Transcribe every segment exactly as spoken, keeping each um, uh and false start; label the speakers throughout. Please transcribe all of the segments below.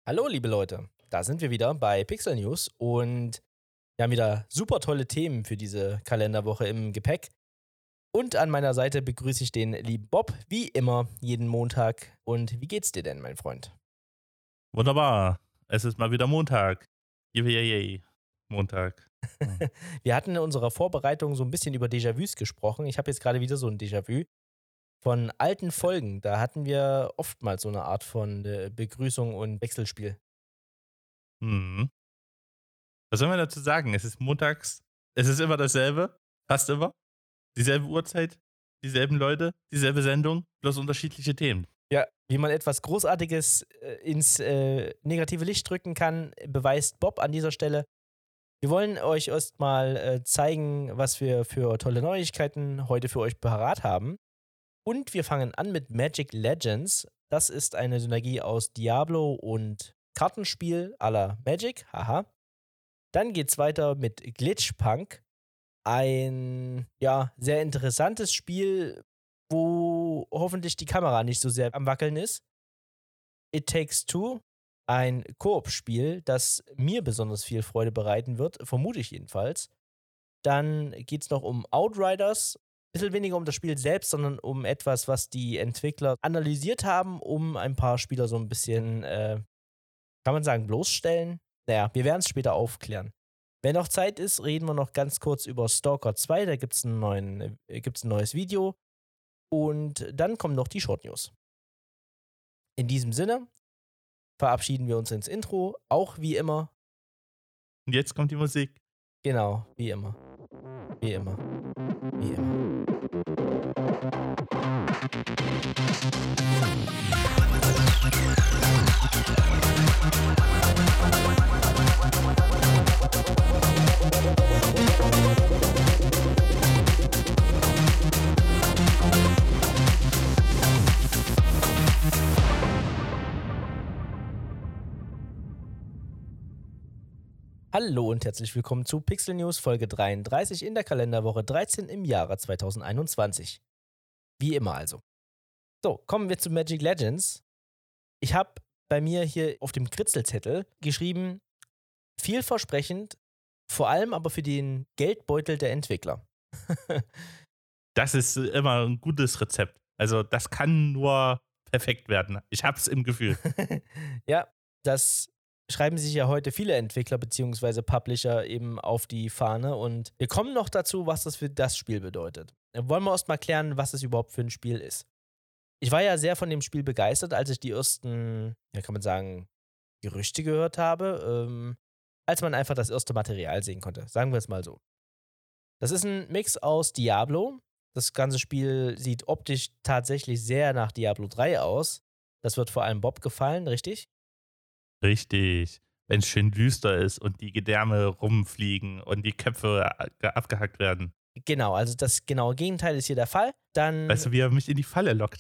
Speaker 1: Hallo, liebe Leute. Da sind wir wieder bei Pixel News und wir haben wieder super tolle Themen für diese Kalenderwoche im Gepäck. Und an meiner Seite begrüße ich den lieben Bob, wie immer, jeden Montag. Und wie geht's dir denn, mein Freund?
Speaker 2: Wunderbar. Es ist mal wieder Montag. Yay, Montag. Hm.
Speaker 1: Wir hatten in unserer Vorbereitung so ein bisschen über Déjà-vus gesprochen. Ich habe jetzt gerade wieder so ein Déjà-vu von alten Folgen. Da hatten wir oftmals so eine Art von äh, Begrüßung und Wechselspiel.
Speaker 2: Hm. Was soll man dazu sagen? Es ist montags. Es ist immer dasselbe. Fast immer. Dieselbe Uhrzeit. Dieselben Leute. Dieselbe Sendung. Bloß unterschiedliche Themen.
Speaker 1: Ja, wie man etwas Großartiges äh, ins äh, negative Licht drücken kann, beweist Bob an dieser Stelle. Wir wollen euch erstmal äh, zeigen, was wir für tolle Neuigkeiten heute für euch parat haben. Und wir fangen an mit Magic Legends. Das ist eine Synergie aus Diablo und Kartenspiel à la Magic. Haha. Dann geht's weiter mit Glitchpunk. Ein, ja, sehr interessantes Spiel, wo hoffentlich die Kamera nicht so sehr am Wackeln ist. It Takes Two, ein Koop-Spiel, das mir besonders viel Freude bereiten wird, vermute ich jedenfalls. Dann geht es noch um Outriders, ein bisschen weniger um das Spiel selbst, sondern um etwas, was die Entwickler analysiert haben, um ein paar Spieler so ein bisschen, äh, kann man sagen, bloßstellen. Naja, wir werden es später aufklären. Wenn noch Zeit ist, reden wir noch ganz kurz über Stalker zwei, da gibt es ein, äh, gibt's ein neues Video. Und dann kommen noch die Short News. In diesem Sinne verabschieden wir uns ins Intro, auch wie immer.
Speaker 2: Und jetzt kommt die Musik.
Speaker 1: Genau, wie immer. Wie immer. Wie immer. Hallo und herzlich willkommen zu Pixel News Folge dreiunddreißig in der Kalenderwoche dreizehn im Jahre zweitausendeinundzwanzig. Wie immer also. So, kommen wir zu Magic Legends. Ich habe bei mir hier auf dem Kritzelzettel geschrieben, vielversprechend, vor allem aber für den Geldbeutel der Entwickler.
Speaker 2: Das ist immer ein gutes Rezept. Also das kann nur perfekt werden. Ich hab's im Gefühl.
Speaker 1: Ja, das schreiben sich ja heute viele Entwickler bzw. Publisher eben auf die Fahne und wir kommen noch dazu, was das für das Spiel bedeutet. Wollen wir erst mal klären, was es überhaupt für ein Spiel ist. Ich war ja sehr von dem Spiel begeistert, als ich die ersten, ja kann man sagen, Gerüchte gehört habe, ähm, als man einfach das erste Material sehen konnte. Sagen wir es mal so. Das ist ein Mix aus Diablo. Das ganze Spiel sieht optisch tatsächlich sehr nach Diablo drei aus. Das wird vor allem Bob gefallen, richtig?
Speaker 2: Richtig. Wenn es schön düster ist und die Gedärme rumfliegen und die Köpfe abgehackt werden.
Speaker 1: Genau, also das genaue Gegenteil ist hier der Fall. Dann
Speaker 2: Weißt du, wie er mich in die Falle lockt?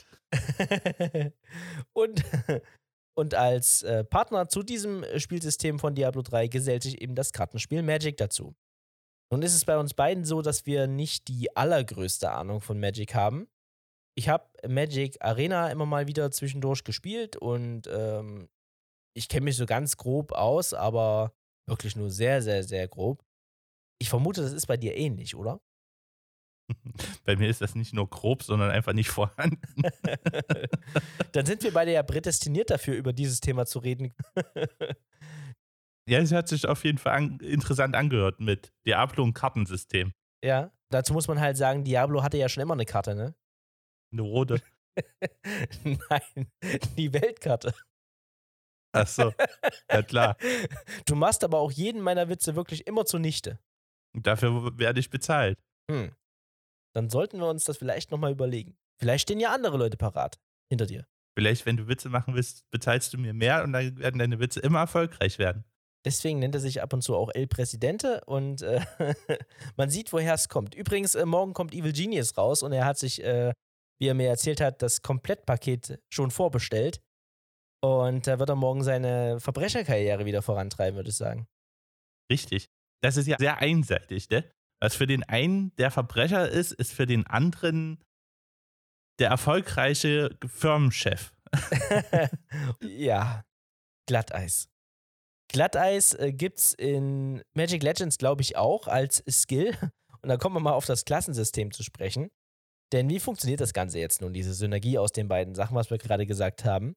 Speaker 1: und, und als äh, Partner zu diesem Spielsystem von Diablo drei gesellt sich eben das Kartenspiel Magic dazu. Nun ist es bei uns beiden so, dass wir nicht die allergrößte Ahnung von Magic haben. Ich habe Magic Arena immer mal wieder zwischendurch gespielt und ähm, ich kenne mich so ganz grob aus, aber wirklich nur sehr, sehr, sehr grob. Ich vermute, das ist bei dir ähnlich, oder?
Speaker 2: Bei mir ist das nicht nur grob, sondern einfach nicht vorhanden.
Speaker 1: Dann sind wir beide ja prädestiniert dafür, über dieses Thema zu reden.
Speaker 2: Ja, es hat sich auf jeden Fall an, interessant angehört mit Diablo und Kartensystem.
Speaker 1: Ja, dazu muss man halt sagen, Diablo hatte ja schon immer eine Karte, ne?
Speaker 2: Eine rote.
Speaker 1: Nein, die Weltkarte.
Speaker 2: Ach so, ja klar.
Speaker 1: Du machst aber auch jeden meiner Witze wirklich immer zunichte.
Speaker 2: Dafür werde ich bezahlt.
Speaker 1: Hm. Dann sollten wir uns das vielleicht nochmal überlegen. Vielleicht stehen ja andere Leute parat hinter dir.
Speaker 2: Vielleicht, wenn du Witze machen willst, bezahlst du mir mehr und dann werden deine Witze immer erfolgreich werden.
Speaker 1: Deswegen nennt er sich ab und zu auch El Presidente und äh, man sieht, woher es kommt. Übrigens, äh, morgen kommt Evil Genius raus und er hat sich, äh, wie er mir erzählt hat, das Komplettpaket schon vorbestellt. Und da wird er morgen seine Verbrecherkarriere wieder vorantreiben, würde ich sagen.
Speaker 2: Richtig. Das ist ja sehr einseitig, ne? Was für den einen der Verbrecher ist, ist für den anderen der erfolgreiche Firmenchef.
Speaker 1: Ja. Glatteis. Glatteis äh, gibt's in Magic Legends, glaube ich, auch als Skill. Und da kommen wir mal auf das Klassensystem zu sprechen. Denn wie funktioniert das Ganze jetzt nun, diese Synergie aus den beiden Sachen, was wir gerade gesagt haben?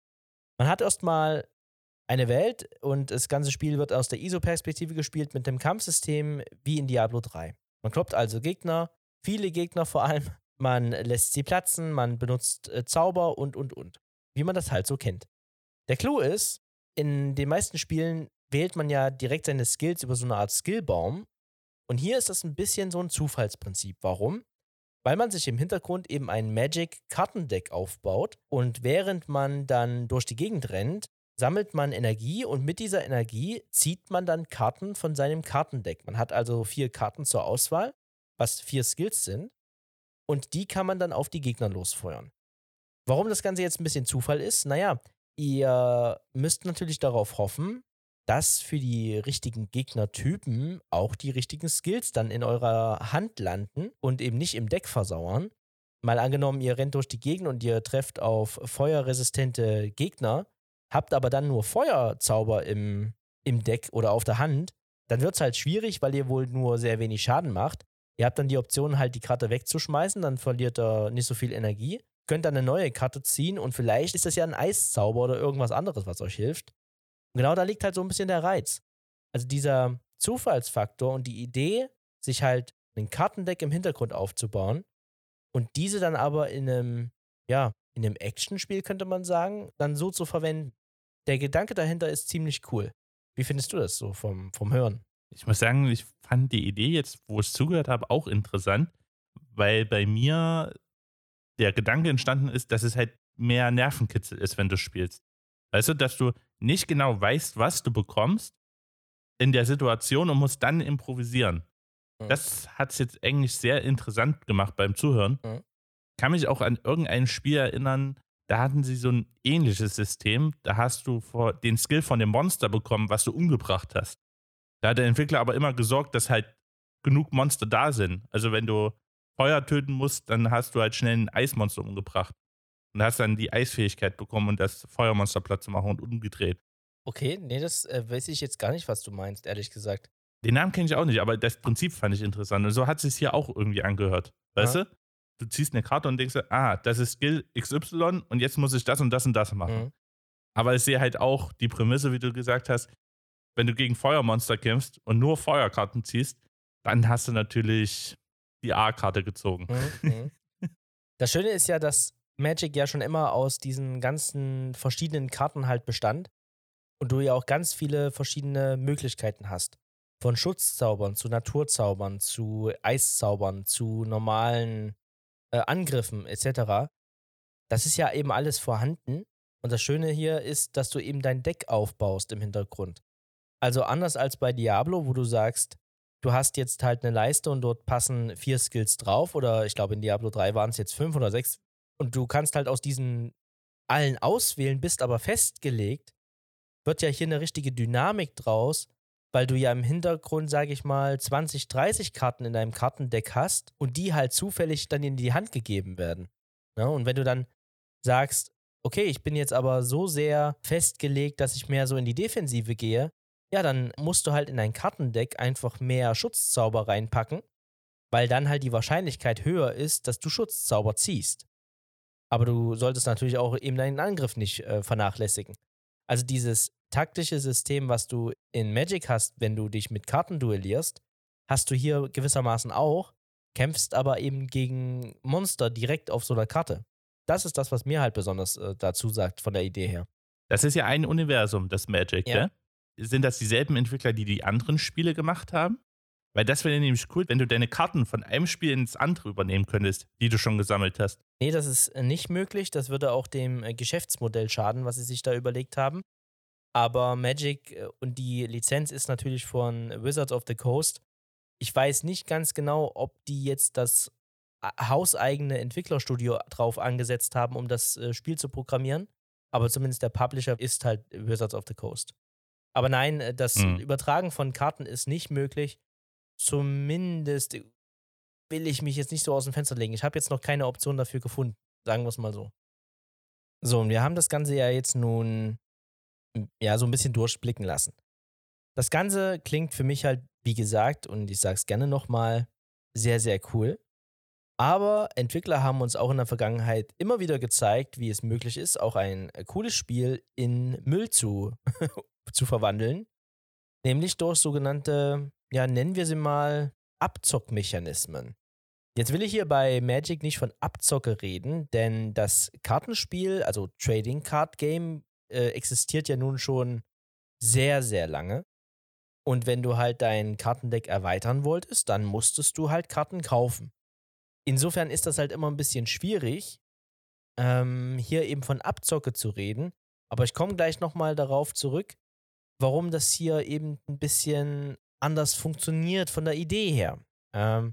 Speaker 1: Man hat erstmal eine Welt und das ganze Spiel wird aus der I S O-Perspektive gespielt mit dem Kampfsystem wie in Diablo drei. Man kloppt also Gegner, viele Gegner vor allem, man lässt sie platzen, man benutzt äh, Zauber und, und, und. Wie man das halt so kennt. Der Clou ist, in den meisten Spielen wählt man ja direkt seine Skills über so eine Art Skillbaum. Und hier ist das ein bisschen so ein Zufallsprinzip. Warum? Weil man sich im Hintergrund eben ein Magic-Kartendeck aufbaut und während man dann durch die Gegend rennt, sammelt man Energie und mit dieser Energie zieht man dann Karten von seinem Kartendeck. Man hat also vier Karten zur Auswahl, was vier Skills sind und die kann man dann auf die Gegner losfeuern. Warum das Ganze jetzt ein bisschen Zufall ist? Naja, ihr müsst natürlich darauf hoffen, dass für die richtigen Gegnertypen auch die richtigen Skills dann in eurer Hand landen und eben nicht im Deck versauern. Mal angenommen, ihr rennt durch die Gegend und ihr trefft auf feuerresistente Gegner, habt aber dann nur Feuerzauber im, im Deck oder auf der Hand, dann wird es halt schwierig, weil ihr wohl nur sehr wenig Schaden macht. Ihr habt dann die Option, halt die Karte wegzuschmeißen, dann verliert ihr nicht so viel Energie. Könnt dann eine neue Karte ziehen und vielleicht ist das ja ein Eiszauber oder irgendwas anderes, was euch hilft. Und genau da liegt halt so ein bisschen der Reiz. Also dieser Zufallsfaktor und die Idee, sich halt ein Kartendeck im Hintergrund aufzubauen und diese dann aber in einem, ja, in einem Actionspiel, könnte man sagen, dann so zu verwenden. Der Gedanke dahinter ist ziemlich cool. Wie findest du das so vom, vom Hören?
Speaker 2: Ich muss sagen, ich fand die Idee jetzt, wo ich zugehört habe, auch interessant, weil bei mir der Gedanke entstanden ist, dass es halt mehr Nervenkitzel ist, wenn du spielst. Weißt du, dass du nicht genau weißt, was du bekommst in der Situation und musst dann improvisieren.
Speaker 1: Mhm.
Speaker 2: Das hat es jetzt eigentlich sehr interessant gemacht beim Zuhören.
Speaker 1: Mhm.
Speaker 2: Kann mich auch an irgendein Spiel erinnern, da hatten sie so ein ähnliches System. Da hast du vor den Skill von dem Monster bekommen, was du umgebracht hast. Da hat der Entwickler aber immer gesorgt, dass halt genug Monster da sind. Also wenn du Feuer töten musst, dann hast du halt schnell ein Eismonster umgebracht. Und hast dann die Eisfähigkeit bekommen und das Feuermonster platt zu machen und umgedreht.
Speaker 1: Okay, nee, das äh, weiß ich jetzt gar nicht, was du meinst, ehrlich gesagt.
Speaker 2: Den Namen kenne ich auch nicht, aber das Prinzip fand ich interessant. Und so hat es sich hier auch irgendwie angehört. Weißt
Speaker 1: Ja.
Speaker 2: du? Du ziehst eine Karte und denkst, dir, ah, das ist Skill X Y und jetzt muss ich das und das und das machen.
Speaker 1: Mhm.
Speaker 2: Aber ich sehe halt auch die Prämisse, wie du gesagt hast, wenn du gegen Feuermonster kämpfst und nur Feuerkarten ziehst, dann hast du natürlich die A-Karte gezogen.
Speaker 1: Mhm. Mhm. Das Schöne ist ja, dass Magic ja schon immer aus diesen ganzen verschiedenen Karten halt bestand und du ja auch ganz viele verschiedene Möglichkeiten hast. Von Schutzzaubern zu Naturzaubern, zu Eiszaubern, zu normalen äh, Angriffen et cetera. Das ist ja eben alles vorhanden. Und das Schöne hier ist, dass du eben dein Deck aufbaust im Hintergrund. Also anders als bei Diablo, wo du sagst, du hast jetzt halt eine Leiste und dort passen vier Skills drauf oder ich glaube in Diablo drei waren es jetzt fünf oder sechs und du kannst halt aus diesen allen auswählen, bist aber festgelegt, wird ja hier eine richtige Dynamik draus, weil du ja im Hintergrund, sage ich mal, zwanzig, dreißig Karten in deinem Kartendeck hast und die halt zufällig dann in die Hand gegeben werden. Ja, und wenn du dann sagst, okay, ich bin jetzt aber so sehr festgelegt, dass ich mehr so in die Defensive gehe, ja, dann musst du halt in dein Kartendeck einfach mehr Schutzzauber reinpacken, weil dann halt die Wahrscheinlichkeit höher ist, dass du Schutzzauber ziehst. Aber du solltest natürlich auch eben deinen Angriff nicht äh, vernachlässigen. Also dieses taktische System, was du in Magic hast, wenn du dich mit Karten duellierst, hast du hier gewissermaßen auch, kämpfst aber eben gegen Monster direkt auf so einer Karte. Das ist das, was mir halt besonders äh, dazu sagt, von der Idee her.
Speaker 2: Das ist ja ein Universum, das Magic,
Speaker 1: Ja.
Speaker 2: ja? Sind das dieselben Entwickler, die die anderen Spiele gemacht haben? Weil das wäre nämlich cool, wenn du deine Karten von einem Spiel ins andere übernehmen könntest, die du schon gesammelt hast.
Speaker 1: Nee, das ist äh, nicht möglich. Das würde auch dem äh, Geschäftsmodell schaden, was sie sich da überlegt haben. Aber Magic äh, und die Lizenz ist natürlich von Wizards of the Coast. Ich weiß nicht ganz genau, ob die jetzt das a- hauseigene Entwicklerstudio drauf angesetzt haben, um das äh, Spiel zu programmieren. Aber zumindest der Publisher ist halt Wizards of the Coast. Aber nein, äh, das
Speaker 2: Hm.
Speaker 1: Übertragen von Karten ist nicht möglich. Zumindest will ich mich jetzt nicht so aus dem Fenster legen. Ich habe jetzt noch keine Option dafür gefunden. Sagen wir es mal so. So, und wir haben das Ganze ja jetzt nun ja, so ein bisschen durchblicken lassen. Das Ganze klingt für mich halt, wie gesagt, und ich sage es gerne nochmal, sehr, sehr cool. Aber Entwickler haben uns auch in der Vergangenheit immer wieder gezeigt, wie es möglich ist, auch ein äh, cooles Spiel in Müll zu, zu verwandeln. Nämlich durch sogenannte, ja, nennen wir sie mal, Abzockmechanismen. Jetzt will ich hier bei Magic nicht von Abzocke reden, denn das Kartenspiel, also Trading Card Game, äh, existiert ja nun schon sehr, sehr lange. Und wenn du halt dein Kartendeck erweitern wolltest, dann musstest du halt Karten kaufen. Insofern ist das halt immer ein bisschen schwierig, ähm, hier eben von Abzocke zu reden. Aber ich komme gleich nochmal darauf zurück, warum das hier eben ein bisschen anders funktioniert von der Idee her. Ähm,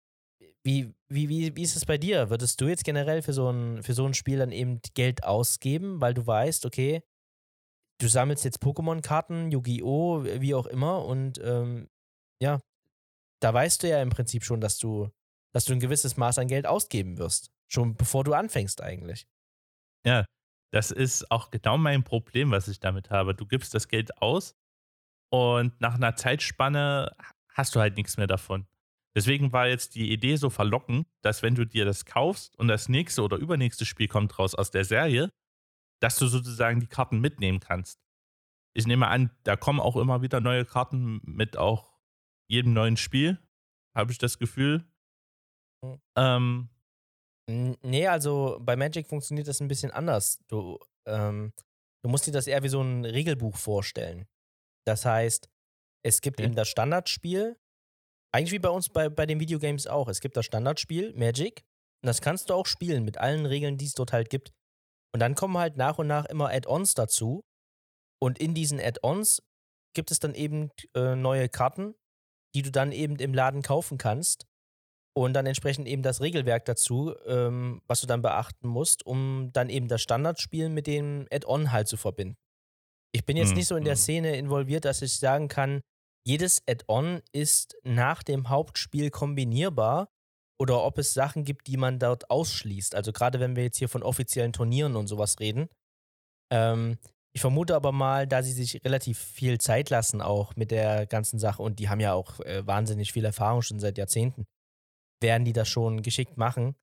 Speaker 1: wie, wie, wie, wie ist es bei dir? Würdest du jetzt generell für so ein, für so ein Spiel dann eben Geld ausgeben, weil du weißt, okay, du sammelst jetzt Pokémon-Karten, Yu-Gi-Oh!, wie auch immer, und ähm, ja, da weißt du ja im Prinzip schon, dass du, dass du ein gewisses Maß an Geld ausgeben wirst. Schon bevor du anfängst eigentlich.
Speaker 2: Ja, das ist auch genau mein Problem, was ich damit habe. Du gibst das Geld aus und nach einer Zeitspanne hast du halt nichts mehr davon. Deswegen war jetzt die Idee so verlockend, dass wenn du dir das kaufst und das nächste oder übernächste Spiel kommt raus aus der Serie, dass du sozusagen die Karten mitnehmen kannst. Ich nehme an, da kommen auch immer wieder neue Karten mit auch jedem neuen Spiel, habe ich das Gefühl.
Speaker 1: Mhm.
Speaker 2: Ähm,
Speaker 1: N- Nee, also bei Magic funktioniert das ein bisschen anders. Du, ähm, du musst dir das eher wie so ein Regelbuch vorstellen. Das heißt, es gibt
Speaker 2: okay.
Speaker 1: eben das Standardspiel, eigentlich wie bei uns bei, bei den Videogames auch. Es gibt das Standardspiel, Magic, und das kannst du auch spielen mit allen Regeln, die es dort halt gibt. Und dann kommen halt nach und nach immer Add-ons dazu. Und in diesen Add-ons gibt es dann eben äh, neue Karten, die du dann eben im Laden kaufen kannst. Und dann entsprechend eben das Regelwerk dazu, ähm, was du dann beachten musst, um dann eben das Standardspiel mit dem Add-on halt zu verbinden. Ich bin jetzt
Speaker 2: Hm,
Speaker 1: nicht so in der
Speaker 2: hm.
Speaker 1: Szene involviert, dass ich sagen kann, jedes Add-on ist nach dem Hauptspiel kombinierbar oder ob es Sachen gibt, die man dort ausschließt. Also gerade wenn wir jetzt hier von offiziellen Turnieren und sowas reden. Ähm, ich vermute aber mal, da sie sich relativ viel Zeit lassen auch mit der ganzen Sache und die haben ja auch äh, wahnsinnig viel Erfahrung schon seit Jahrzehnten, werden die das schon geschickt machen.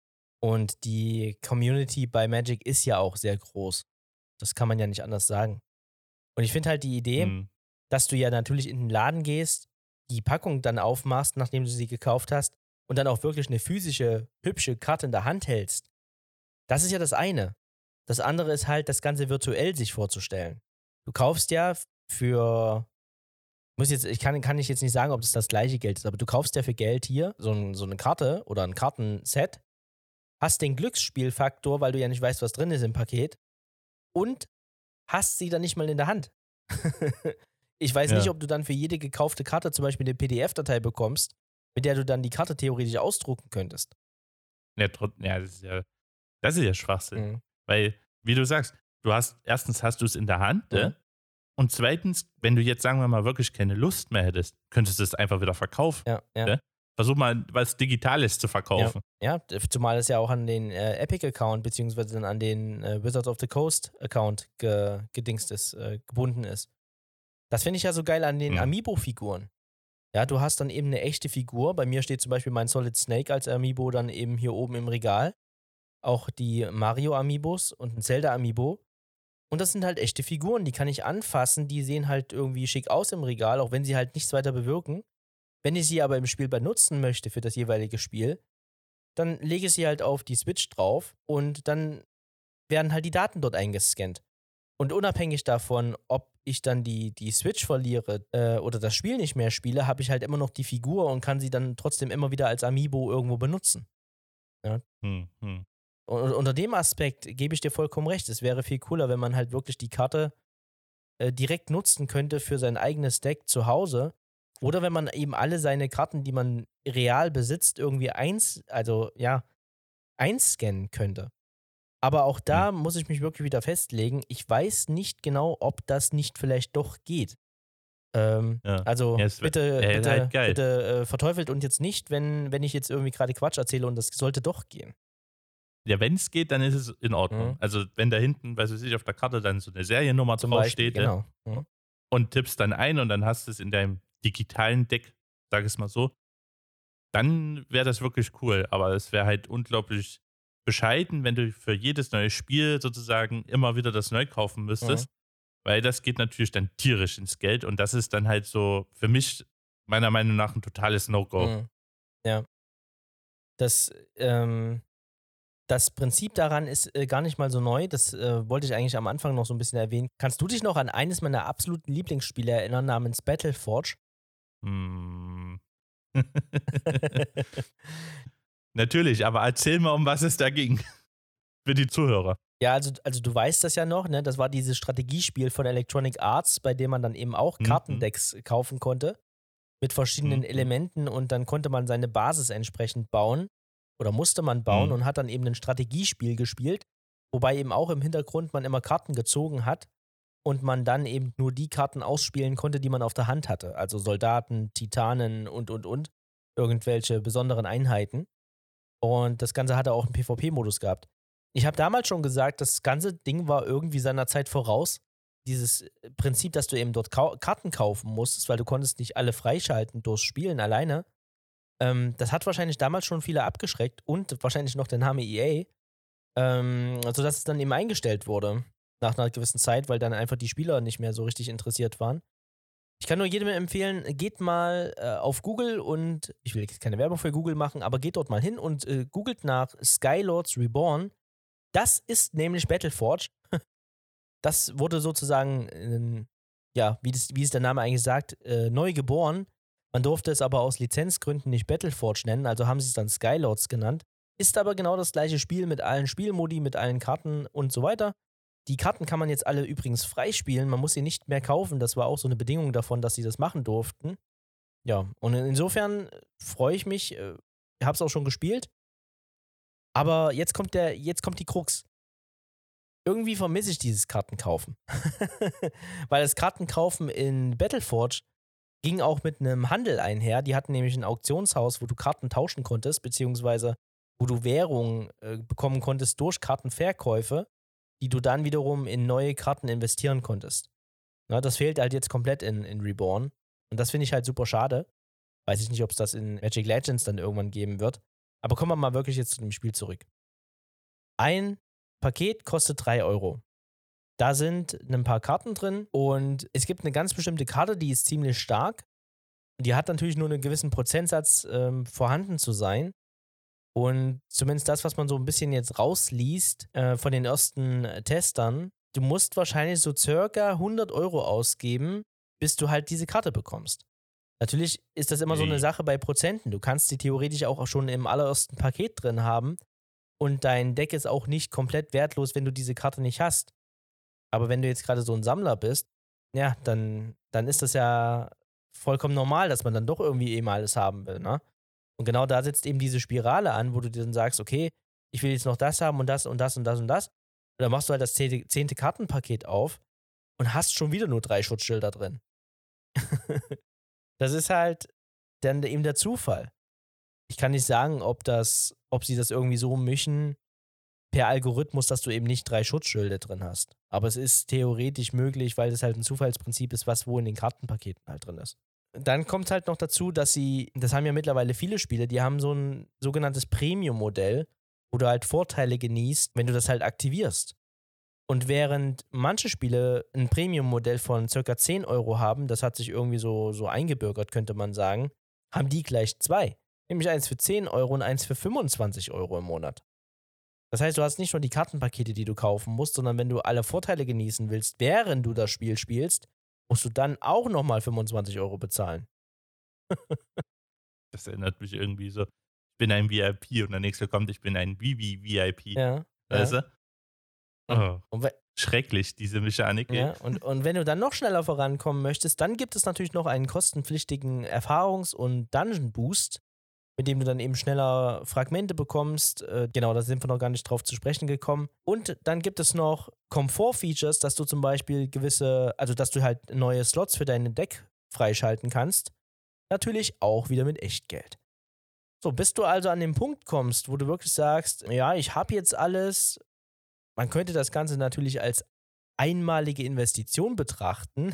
Speaker 1: Und die Community bei Magic ist ja auch sehr groß. Das kann man ja nicht anders sagen. Und ich finde halt die Idee,
Speaker 2: Hm.
Speaker 1: dass du ja natürlich in den Laden gehst, die Packung dann aufmachst, nachdem du sie gekauft hast, und dann auch wirklich eine physische, hübsche Karte in der Hand hältst. Das ist ja das eine. Das andere ist halt, das Ganze virtuell sich vorzustellen. Du kaufst ja für, muss jetzt, ich kann, kann ich jetzt nicht sagen, ob das das gleiche Geld ist, aber du kaufst ja für Geld hier so, ein, so eine Karte oder ein Kartenset, hast den Glücksspielfaktor, weil du ja nicht weißt, was drin ist im Paket, und hast sie dann nicht mal in der Hand. Ich weiß nicht,
Speaker 2: Ja.
Speaker 1: ob du dann für jede gekaufte Karte zum Beispiel eine P D F-Datei bekommst, mit der du dann die Karte theoretisch ausdrucken könntest.
Speaker 2: Ja, trot- ja, das ist ja, das ist ja Schwachsinn.
Speaker 1: Mhm.
Speaker 2: Weil, wie du sagst, du hast, erstens hast du es in der Hand,
Speaker 1: Mhm.
Speaker 2: ne? Und zweitens, wenn du jetzt, sagen wir mal, wirklich keine Lust mehr hättest, könntest du es einfach wieder verkaufen.
Speaker 1: Ja, ja.
Speaker 2: Ne? Versuch mal, was Digitales zu
Speaker 1: Ja,
Speaker 2: verkaufen.
Speaker 1: ja, zumal es ja auch an den äh, Epic-Account beziehungsweise dann an den äh, Wizards of the Coast-Account ge gedingst ist, äh, gebunden ist. Das finde ich ja so geil an den
Speaker 2: Hm.
Speaker 1: Amiibo-Figuren. Ja, du hast dann eben eine echte Figur. Bei mir steht zum Beispiel mein Solid Snake als Amiibo dann eben hier oben im Regal. Auch die Mario-Amiibos und ein Zelda-Amiibo. Und das sind halt echte Figuren, die kann ich anfassen, die sehen halt irgendwie schick aus im Regal, auch wenn sie halt nichts weiter bewirken. Wenn ich sie aber im Spiel benutzen möchte für das jeweilige Spiel, dann lege ich sie halt auf die Switch drauf und dann werden halt die Daten dort eingescannt. Und unabhängig davon, ob ich dann die, die Switch verliere äh, oder das Spiel nicht mehr spiele, habe ich halt immer noch die Figur und kann sie dann trotzdem immer wieder als Amiibo irgendwo benutzen. Ja?
Speaker 2: Hm, hm.
Speaker 1: Und unter dem Aspekt gebe ich dir vollkommen recht. Es wäre viel cooler, wenn man halt wirklich die Karte äh, direkt nutzen könnte für sein eigenes Deck zu Hause. Oder wenn man eben alle seine Karten, die man real besitzt, irgendwie eins, also ja, einscannen könnte. Aber auch da muss ich mich wirklich wieder festlegen. Ich weiß nicht genau, ob das nicht vielleicht doch geht. Ähm,
Speaker 2: Ja.
Speaker 1: also
Speaker 2: Ja, es wär-
Speaker 1: bitte,
Speaker 2: wär
Speaker 1: bitte,
Speaker 2: halt geil.
Speaker 1: bitte äh, verteufelt uns jetzt nicht, wenn, wenn ich jetzt irgendwie gerade Quatsch erzähle und das sollte doch gehen.
Speaker 2: Ja, wenn es geht, dann ist es in Ordnung.
Speaker 1: Mhm.
Speaker 2: Also, wenn da hinten, weiß ich, auf der Karte dann so eine Seriennummer
Speaker 1: Zum Beispiel,
Speaker 2: draufsteht, ne,
Speaker 1: genau. Mhm.
Speaker 2: und tippst dann ein und dann hast du es in deinem digitalen Deck, sag ich es mal so, dann wäre das wirklich cool. Aber es wäre halt unglaublich bescheiden, wenn du für jedes neue Spiel sozusagen immer wieder das neu kaufen
Speaker 1: Mhm.
Speaker 2: müsstest, weil das geht natürlich dann tierisch ins Geld und das ist dann halt so für mich meiner Meinung nach ein totales No-Go.
Speaker 1: Mhm. Ja. Das, ähm, das Prinzip daran ist äh, gar nicht mal so neu. Das äh, wollte ich eigentlich am Anfang noch so ein bisschen erwähnen. Kannst du dich noch an eines meiner absoluten Lieblingsspiele erinnern, namens Battleforge?
Speaker 2: Hm. Natürlich, aber erzähl mal, um was es da ging. Für die Zuhörer.
Speaker 1: Ja, also, also du weißt das ja noch, ne? Das war dieses Strategiespiel von Electronic Arts, bei dem man dann eben auch
Speaker 2: Mhm.
Speaker 1: Kartendecks kaufen konnte mit verschiedenen
Speaker 2: Mhm.
Speaker 1: Elementen und dann konnte man seine Basis entsprechend bauen oder musste man bauen
Speaker 2: Mhm.
Speaker 1: und hat dann eben ein Strategiespiel gespielt, wobei eben auch im Hintergrund man immer Karten gezogen hat und man dann eben nur die Karten ausspielen konnte, die man auf der Hand hatte. Also Soldaten, Titanen und, und, und. Irgendwelche besonderen Einheiten. Und das Ganze hatte auch einen PvP-Modus gehabt. Ich habe damals schon gesagt, das ganze Ding war irgendwie seiner Zeit voraus. Dieses äh, Prinzip, dass du eben dort kau Karten kaufen musstest, weil du konntest nicht alle freischalten durchs Spielen alleine. Ähm, das hat wahrscheinlich damals schon viele abgeschreckt und wahrscheinlich noch der Name E A, ähm, sodass es dann eben eingestellt wurde nach einer gewissen Zeit, weil dann einfach die Spieler nicht mehr so richtig interessiert waren. Ich kann nur jedem empfehlen, geht mal äh, auf Google und ich will jetzt keine Werbung für Google machen, aber geht dort mal hin und äh, googelt nach Skylords Reborn. Das ist nämlich Battleforge. Das wurde sozusagen, ähm, ja, wie, das, wie es der Name eigentlich sagt, äh, neu geboren. Man durfte es aber aus Lizenzgründen nicht Battleforge nennen, also haben sie es dann Skylords genannt. Ist aber genau das gleiche Spiel mit allen Spielmodi, mit allen Karten und so weiter. Die Karten kann man jetzt alle übrigens freispielen, man muss sie nicht mehr kaufen. Das war auch so eine Bedingung davon, dass sie das machen durften. Ja, und insofern äh, freue ich mich, äh, habe es auch schon gespielt. Aber jetzt kommt der, jetzt kommt die Krux. Irgendwie vermisse ich dieses Kartenkaufen. Weil das Kartenkaufen in Battleforge ging auch mit einem Handel einher. Die hatten nämlich ein Auktionshaus, wo du Karten tauschen konntest, beziehungsweise wo du Währung äh, bekommen konntest durch Kartenverkäufe, die du dann wiederum in neue Karten investieren konntest. Na, das fehlt halt jetzt komplett in, in Reborn. Und das finde ich halt super schade. Weiß ich nicht, ob es das in Magic Legends dann irgendwann geben wird. Aber kommen wir mal wirklich jetzt zu dem Spiel zurück. Ein Paket kostet drei Euro. Da sind ein paar Karten drin und es gibt eine ganz bestimmte Karte, die ist ziemlich stark. Die hat natürlich nur einen gewissen Prozentsatz ähm, vorhanden zu sein. Und zumindest das, was man so ein bisschen jetzt rausliest äh, von den ersten äh, Testern, du musst wahrscheinlich so circa hundert Euro ausgeben, bis du halt diese Karte bekommst. Natürlich ist das immer so eine
Speaker 2: Ey.
Speaker 1: Sache bei Prozenten. Du kannst sie theoretisch auch schon im allerersten Paket drin haben und dein Deck ist auch nicht komplett wertlos, wenn du diese Karte nicht hast. Aber wenn du jetzt gerade so ein Sammler bist, ja, dann, dann ist das ja vollkommen normal, dass man dann doch irgendwie eben alles haben will, ne? Und genau da setzt eben diese Spirale an, wo du dir dann sagst, okay, ich will jetzt noch das haben und das und das und das und das. Und dann machst du halt das zehnte, zehnte Kartenpaket auf und hast schon wieder nur drei Schutzschilder drin. Das ist halt dann eben der Zufall. Ich kann nicht sagen, ob das, ob sie das irgendwie so mischen per Algorithmus, dass du eben nicht drei Schutzschilde drin hast. Aber es ist theoretisch möglich, weil es halt ein Zufallsprinzip ist, was wo in den Kartenpaketen halt drin ist. Dann kommt halt noch dazu, dass sie, das haben ja mittlerweile viele Spiele, die haben so ein sogenanntes Premium-Modell, wo du halt Vorteile genießt, wenn du das halt aktivierst. Und während manche Spiele ein Premium-Modell von circa zehn Euro haben, das hat sich irgendwie so, so eingebürgert, könnte man sagen, haben die gleich zwei. Nämlich eins für zehn Euro und eins für fünfundzwanzig Euro im Monat. Das heißt, du hast nicht nur die Kartenpakete, die du kaufen musst, sondern wenn du alle Vorteile genießen willst, während du das Spiel spielst, musst du dann auch nochmal fünfundzwanzig Euro bezahlen.
Speaker 2: Das erinnert mich irgendwie so, ich bin ein V I P und der nächste kommt, ich bin ein Vivi V I P.
Speaker 1: Ja,
Speaker 2: Weißt
Speaker 1: ja.
Speaker 2: du?
Speaker 1: Und,
Speaker 2: Oh,
Speaker 1: und, we-
Speaker 2: schrecklich, diese Mechanik. Ey.
Speaker 1: ja und, und wenn du dann noch schneller vorankommen möchtest, dann gibt es natürlich noch einen kostenpflichtigen Erfahrungs- und Dungeon-Boost, mit dem du dann eben schneller Fragmente bekommst. Äh, genau, da sind wir noch gar nicht drauf zu sprechen gekommen. Und dann gibt es noch Komfort-Features, dass du zum Beispiel gewisse, also dass du halt neue Slots für dein Deck freischalten kannst. Natürlich auch wieder mit Echtgeld. So, bis du also an den Punkt kommst, wo du wirklich sagst, ja, ich habe jetzt alles. Man könnte das Ganze natürlich als einmalige Investition betrachten.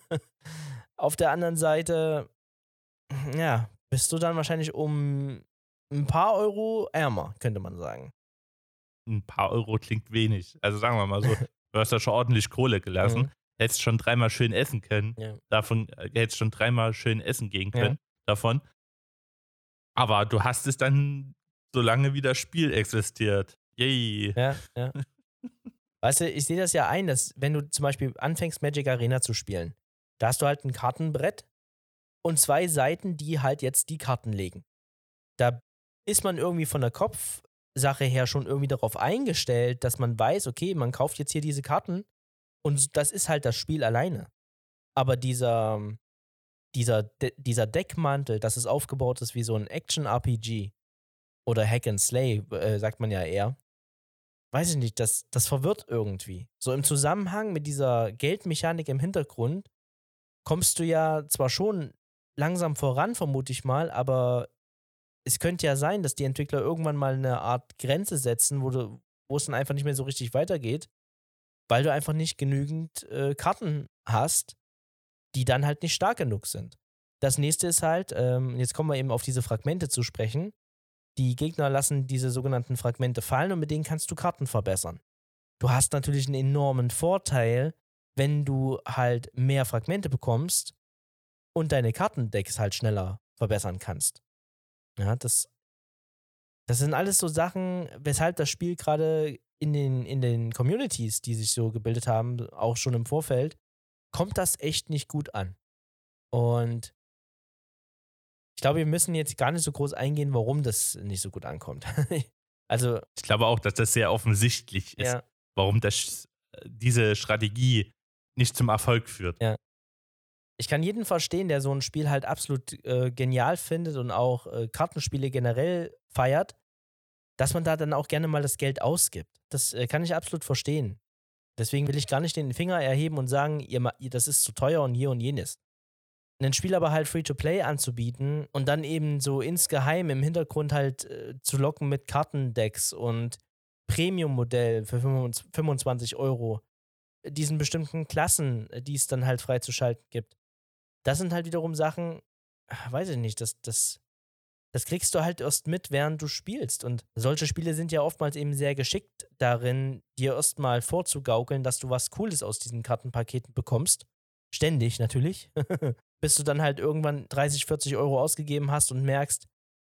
Speaker 1: Auf der anderen Seite, ja, bist du dann wahrscheinlich um ein paar Euro ärmer, könnte man sagen.
Speaker 2: Ein paar Euro klingt wenig. Also sagen wir mal so, du hast ja schon ordentlich Kohle gelassen.
Speaker 1: Mhm.
Speaker 2: Hättest schon dreimal schön essen können.
Speaker 1: Ja.
Speaker 2: Davon äh, hättest schon dreimal schön essen gehen
Speaker 1: Ja.
Speaker 2: können. Davon. Aber du hast es dann, solange wie das Spiel existiert. Yay.
Speaker 1: Ja, ja. Weißt du, ich sehe das ja ein, dass wenn du zum Beispiel anfängst, Magic Arena zu spielen, da hast du halt ein Kartenbrett und zwei Seiten, die halt jetzt die Karten legen. Da ist man irgendwie von der Kopfsache her schon irgendwie darauf eingestellt, dass man weiß, okay, man kauft jetzt hier diese Karten und das ist halt das Spiel alleine. Aber dieser, dieser, De- dieser Deckmantel, dass es aufgebaut ist wie so ein Action-R P G oder Hack and Slay, äh, sagt man ja eher, weiß ich nicht, das, das verwirrt irgendwie. So im Zusammenhang mit dieser Geldmechanik im Hintergrund kommst du ja zwar schon langsam voran, vermute ich mal, aber es könnte ja sein, dass die Entwickler irgendwann mal eine Art Grenze setzen, wo, du, wo es dann einfach nicht mehr so richtig weitergeht, weil du einfach nicht genügend äh, Karten hast, die dann halt nicht stark genug sind. Das nächste ist halt, ähm, jetzt kommen wir eben auf diese Fragmente zu sprechen. Die Gegner lassen diese sogenannten Fragmente fallen und mit denen kannst du Karten verbessern. Du hast natürlich einen enormen Vorteil, wenn du halt mehr Fragmente bekommst und deine Kartendecks halt schneller verbessern kannst. Ja, das, das sind alles so Sachen, weshalb das Spiel gerade in den, in den Communities, die sich so gebildet haben, auch schon im Vorfeld, kommt das echt nicht gut an. Und ich glaube, wir müssen jetzt gar nicht so groß eingehen, warum das nicht so gut ankommt. Also,
Speaker 2: Ich glaube auch, dass das sehr offensichtlich ist,
Speaker 1: ja,
Speaker 2: warum das, diese Strategie nicht zum Erfolg führt.
Speaker 1: ja. Ich kann jeden verstehen, der so ein Spiel halt absolut äh, genial findet und auch äh, Kartenspiele generell feiert, dass man da dann auch gerne mal das Geld ausgibt. Das äh, kann ich absolut verstehen. Deswegen will ich gar nicht den Finger erheben und sagen, ihr, ma- ihr, das ist zu teuer und hier und jenes. Ein Spiel aber halt Free-to-Play anzubieten und dann eben so insgeheim im Hintergrund halt äh, zu locken mit Kartendecks und Premium-Modell für fünfundzwanzig Euro, diesen bestimmten Klassen, äh, die es dann halt freizuschalten gibt. Das sind halt wiederum Sachen, ah, weiß ich nicht, das, das, das kriegst du halt erst mit, während du spielst. Und solche Spiele sind ja oftmals eben sehr geschickt darin, dir erstmal vorzugaukeln, dass du was Cooles aus diesen Kartenpaketen bekommst. Ständig natürlich. Bis du dann halt irgendwann dreißig, vierzig Euro ausgegeben hast und merkst,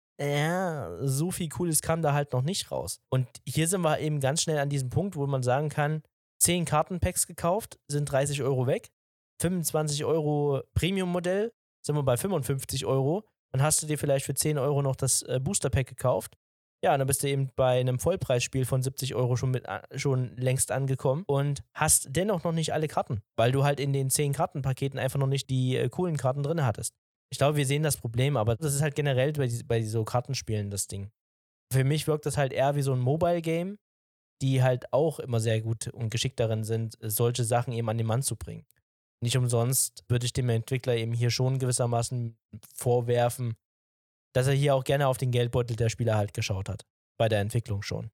Speaker 1: ja, so viel Cooles kam da halt noch nicht raus. Und hier sind wir eben ganz schnell an diesem Punkt, wo man sagen kann, zehn Kartenpacks gekauft, sind dreißig Euro weg. fünfundzwanzig Euro Premium-Modell, sind wir bei fünfundfünfzig Euro. Dann hast du dir vielleicht für zehn Euro noch das äh, Booster-Pack gekauft. Ja, und dann bist du eben bei einem Vollpreisspiel von siebzig Euro schon, mit, äh, schon längst angekommen und hast dennoch noch nicht alle Karten, weil du halt in den zehn Kartenpaketen einfach noch nicht die äh, coolen Karten drin hattest. Ich glaube, wir sehen das Problem, aber das ist halt generell bei, die, bei so Kartenspielen das Ding. Für mich wirkt das halt eher wie so ein Mobile-Game, die halt auch immer sehr gut und geschickt darin sind, solche Sachen eben an den Mann zu bringen. Nicht umsonst würde ich dem Entwickler eben hier schon gewissermaßen vorwerfen, dass er hier auch gerne auf den Geldbeutel der Spieler halt geschaut hat. Bei der Entwicklung schon.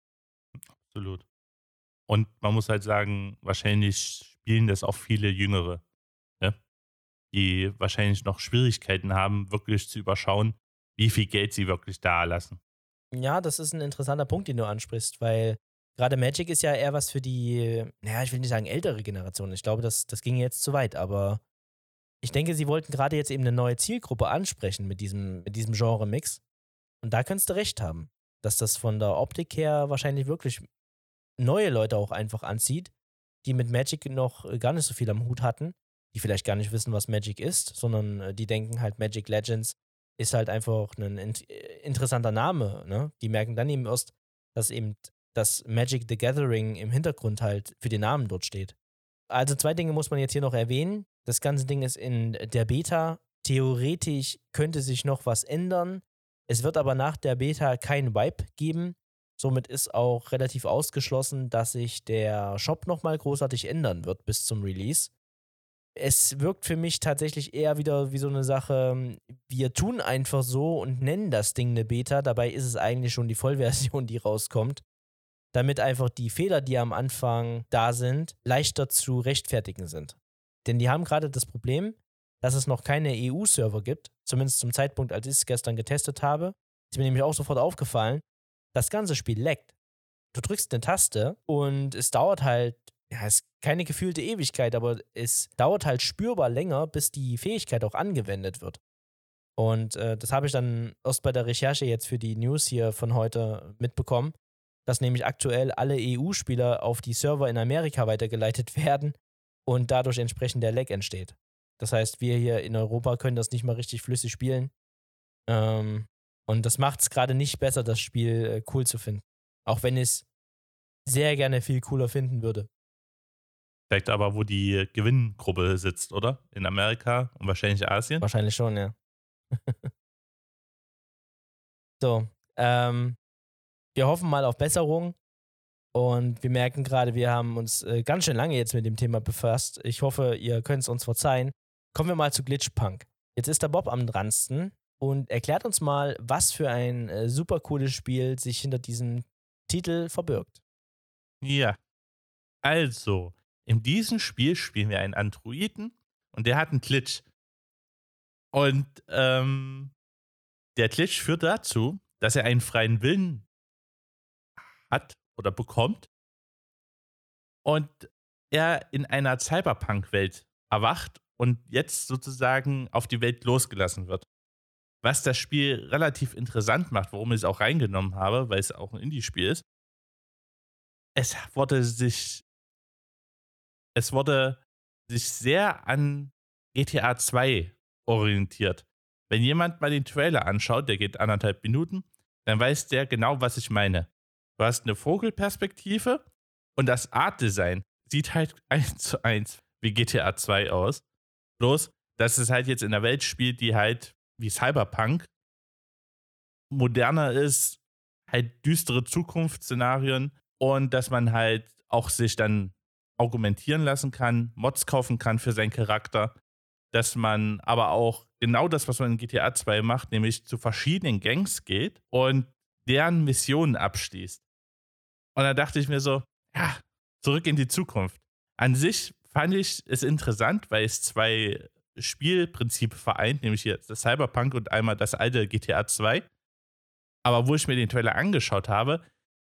Speaker 2: Absolut. Und man muss halt sagen, wahrscheinlich spielen das auch viele Jüngere, ne? Die wahrscheinlich noch Schwierigkeiten haben, wirklich zu überschauen, wie viel Geld sie wirklich da lassen.
Speaker 1: Ja, das ist ein interessanter Punkt, den du ansprichst, weil gerade Magic ist ja eher was für die, naja, ich will nicht sagen ältere Generation. Ich glaube, das, das ging jetzt zu weit, aber ich denke, sie wollten gerade jetzt eben eine neue Zielgruppe ansprechen mit diesem, mit diesem Genre-Mix. Und da könntest du recht haben, dass das von der Optik her wahrscheinlich wirklich neue Leute auch einfach anzieht, die mit Magic noch äh, gar nicht so viel am Hut hatten, die vielleicht gar nicht wissen, was Magic ist, sondern äh, die denken halt, Magic Legends ist halt einfach ein int äh, interessanter Name. Ne? Die merken dann eben erst, dass eben das Magic the Gathering im Hintergrund halt für den Namen dort steht. Also zwei Dinge muss man jetzt hier noch erwähnen. Das ganze Ding ist in der Beta. Theoretisch könnte sich noch was ändern. Es wird aber nach der Beta kein Wipe geben. Somit ist auch relativ ausgeschlossen, dass sich der Shop nochmal großartig ändern wird bis zum Release. es wirkt für mich tatsächlich eher wieder wie so eine Sache, wir tun einfach so und nennen das Ding eine Beta, dabei ist es eigentlich schon die Vollversion, die rauskommt, damit einfach die Fehler, die am Anfang da sind, leichter zu rechtfertigen sind. Denn die haben gerade das Problem, dass es noch keine E U-Server gibt, zumindest zum Zeitpunkt, als ich es gestern getestet habe. Ist mir nämlich auch sofort aufgefallen, das ganze Spiel laggt. Du drückst eine Taste und es dauert halt, ja, es ist keine gefühlte Ewigkeit, aber es dauert halt spürbar länger, bis die Fähigkeit auch angewendet wird. Und äh, das habe ich dann erst bei der Recherche jetzt für die News hier von heute mitbekommen, dass nämlich aktuell alle E U-Spieler auf die Server in Amerika weitergeleitet werden und dadurch entsprechend der Lag entsteht. Das heißt, wir hier in Europa können das nicht mal richtig flüssig spielen. Ähm, und das macht es gerade nicht besser, das Spiel äh, cool zu finden. Auch wenn ich es sehr gerne viel cooler finden würde.
Speaker 2: Zeigt aber, wo die Gewinngruppe sitzt, oder? In Amerika und wahrscheinlich Asien.
Speaker 1: Wahrscheinlich schon, ja. So, ähm, wir hoffen mal auf Besserung und wir merken gerade, wir haben uns äh, ganz schön lange jetzt mit dem Thema befasst. Ich hoffe, ihr könnt es uns verzeihen. Kommen wir mal zu Glitchpunk. Jetzt ist der Bob am dransten und erklärt uns mal, was für ein äh, super cooles Spiel sich hinter diesem Titel verbirgt.
Speaker 2: Ja. Also, in diesem Spiel spielen wir einen Androiden und der hat einen Glitch. Und ähm, der Glitch führt dazu, dass er einen freien Willen hat oder bekommt und er in einer Cyberpunk-Welt erwacht und jetzt sozusagen auf die Welt losgelassen wird. Was das Spiel relativ interessant macht, warum ich es auch reingenommen habe, weil es auch ein Indie-Spiel ist. Es wurde sich, es wurde sich sehr an G T A zwei orientiert. Wenn jemand mal den Trailer anschaut, der geht anderthalb Minuten, dann weiß der genau, was ich meine. Du hast eine Vogelperspektive und das Artdesign sieht halt eins zu eins wie G T A zwei aus. Bloß, dass es halt jetzt in der Welt spielt, die halt wie Cyberpunk moderner ist, halt düstere Zukunftsszenarien und dass man halt auch sich dann argumentieren lassen kann, Mods kaufen kann für seinen Charakter, dass man aber auch genau das, was man in G T A zwei macht, nämlich zu verschiedenen Gangs geht und deren Missionen abschließt. Und da dachte ich mir so, ja, zurück in die Zukunft. An sich fand ich es interessant, weil es zwei Spielprinzipie vereint, nämlich hier das Cyberpunk und einmal das alte G T A zwei. Aber wo ich mir den Trailer angeschaut habe,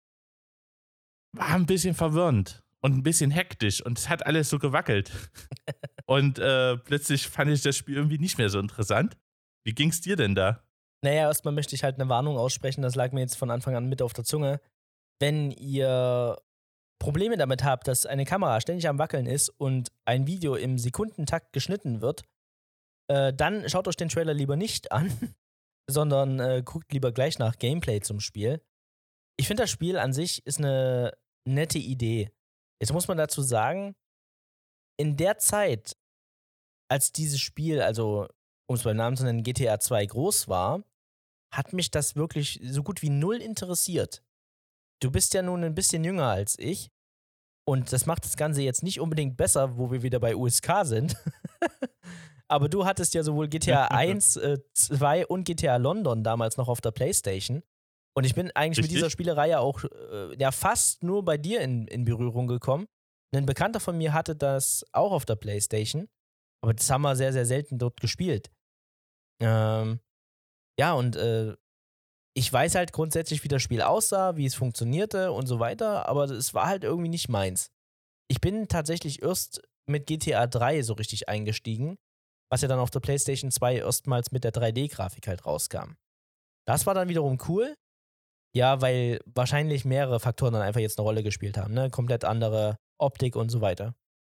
Speaker 2: war ein bisschen verwirrend und ein bisschen hektisch und es hat alles so gewackelt. Und äh, plötzlich fand ich das Spiel irgendwie nicht mehr so interessant. Wie ging's dir denn da?
Speaker 1: Naja, erstmal möchte ich halt eine Warnung aussprechen, das lag mir jetzt von Anfang an mit auf der Zunge. Wenn ihr Probleme damit habt, dass eine Kamera ständig am Wackeln ist und ein Video im Sekundentakt geschnitten wird, äh, dann schaut euch den Trailer lieber nicht an, sondern äh, guckt lieber gleich nach Gameplay zum Spiel. Ich finde, das Spiel an sich ist eine nette Idee. Jetzt muss man dazu sagen, in der Zeit, als dieses Spiel, also um es beim Namen zu nennen, G T A zwei groß war, hat mich das wirklich so gut wie null interessiert. Du bist ja nun ein bisschen jünger als ich und das macht das Ganze jetzt nicht unbedingt besser, wo wir wieder bei U S K sind. Aber du hattest ja sowohl G T A eins, äh, zwei und G T A London damals noch auf der PlayStation. Und ich bin eigentlich
Speaker 2: Richtig?
Speaker 1: mit dieser Spielerei auch äh, ja fast nur bei dir in, in Berührung gekommen. Ein Bekannter von mir hatte das auch auf der PlayStation, aber das haben wir sehr, sehr selten dort gespielt. Ähm, ja, und äh, ich weiß halt grundsätzlich, wie das Spiel aussah, wie es funktionierte und so weiter, aber es war halt irgendwie nicht meins. Ich bin tatsächlich erst mit G T A drei so richtig eingestiegen, was ja dann auf der PlayStation zwei erstmals mit der drei D-Grafik halt rauskam. Das war dann wiederum cool, ja, weil wahrscheinlich mehrere Faktoren dann einfach jetzt eine Rolle gespielt haben, ne? Komplett andere Optik und so weiter.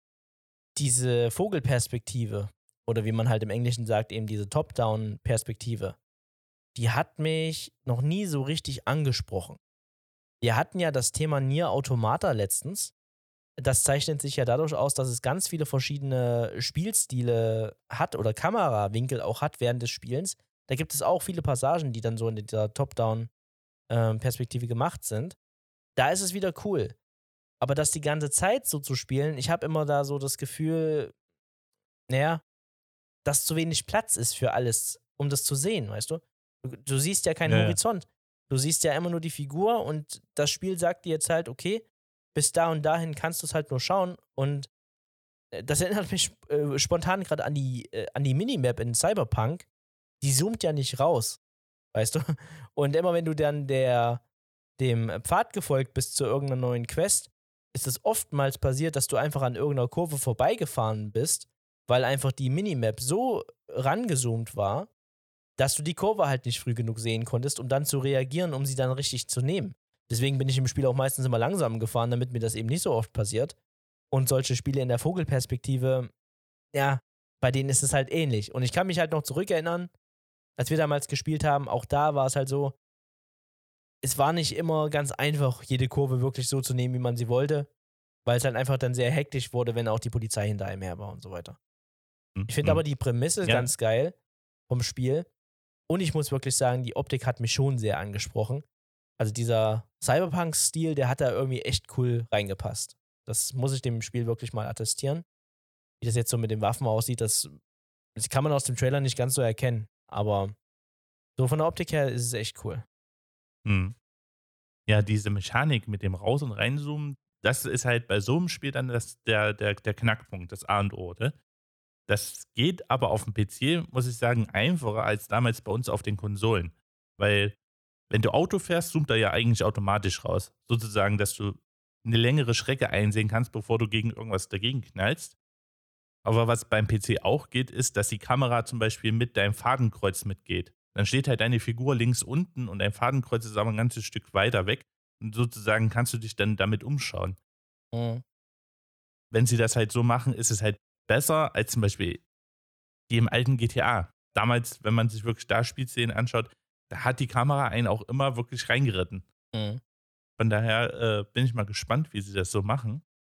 Speaker 1: Diese Vogelperspektive, oder wie man halt im Englischen sagt, eben diese Top-Down-Perspektive, die hat mich noch nie so richtig angesprochen. Wir hatten ja das Thema Nier Automata letztens. Das zeichnet sich ja dadurch aus, dass es ganz viele verschiedene Spielstile hat oder Kamerawinkel auch hat während des Spielens. Da gibt es auch viele Passagen, die dann so in dieser Top-Down-Perspektive gemacht sind. Da ist es wieder cool. Aber das die ganze Zeit so zu spielen, ich habe immer da so das Gefühl, naja, dass zu wenig Platz ist für alles, um das zu sehen, weißt du? Du, du siehst ja keinen
Speaker 2: Ja, ja.
Speaker 1: Horizont. Du siehst ja immer nur die Figur und das Spiel sagt dir jetzt halt, okay, bis da und dahin kannst du es halt nur schauen. Und äh, das erinnert mich äh, spontan gerade an die, äh, an die Minimap in Cyberpunk. Die zoomt ja nicht raus, weißt du? Und immer wenn du dann der, dem Pfad gefolgt bist zu irgendeiner neuen Quest, ist es oftmals passiert, dass du einfach an irgendeiner Kurve vorbeigefahren bist, weil einfach die Minimap so rangezoomt war, dass du die Kurve halt nicht früh genug sehen konntest, um dann zu reagieren, um sie dann richtig zu nehmen. Deswegen bin ich im Spiel auch meistens immer langsam gefahren, damit mir das eben nicht so oft passiert. Und solche Spiele in der Vogelperspektive, ja, bei denen ist es halt ähnlich. Und ich kann mich halt noch zurückerinnern, als wir damals gespielt haben, auch da war es halt so, es war nicht immer ganz einfach, jede Kurve wirklich so zu nehmen, wie man sie wollte, weil es halt einfach dann sehr hektisch wurde, wenn auch die Polizei hinter einem her war und so weiter. Ich finde aber die Prämisse
Speaker 2: Ja.
Speaker 1: ganz geil vom Spiel. Und ich muss wirklich sagen, die Optik hat mich schon sehr angesprochen. Also dieser Cyberpunk-Stil, der hat da irgendwie echt cool reingepasst. Das muss ich dem Spiel wirklich mal attestieren. Wie das jetzt so mit den Waffen aussieht, das, das kann man aus dem Trailer nicht ganz so erkennen. Aber so von der Optik her ist es echt cool.
Speaker 2: Hm. Ja, diese Mechanik mit dem Raus- und Reinzoomen, das ist halt bei so einem Spiel dann das, der, der, der Knackpunkt, das A und O, ne? Das geht aber auf dem P C, muss ich sagen, einfacher als damals bei uns auf den Konsolen. Weil, wenn du Auto fährst, zoomt er ja eigentlich automatisch raus. Sozusagen, dass du eine längere Strecke einsehen kannst, bevor du gegen irgendwas dagegen knallst. Aber was beim P C auch geht, ist, dass die Kamera zum Beispiel mit deinem Fadenkreuz mitgeht. Dann steht halt deine Figur links unten und dein Fadenkreuz ist aber ein ganzes Stück weiter weg. Und sozusagen kannst du dich dann damit umschauen.
Speaker 1: Mhm.
Speaker 2: Wenn sie das halt so machen, ist es halt besser als zum Beispiel die im alten G T A. Damals, wenn man sich wirklich da Spielszenen anschaut, da hat die Kamera einen auch immer wirklich reingeritten.
Speaker 1: Mhm.
Speaker 2: Von daher äh, bin ich mal gespannt, wie sie das so machen.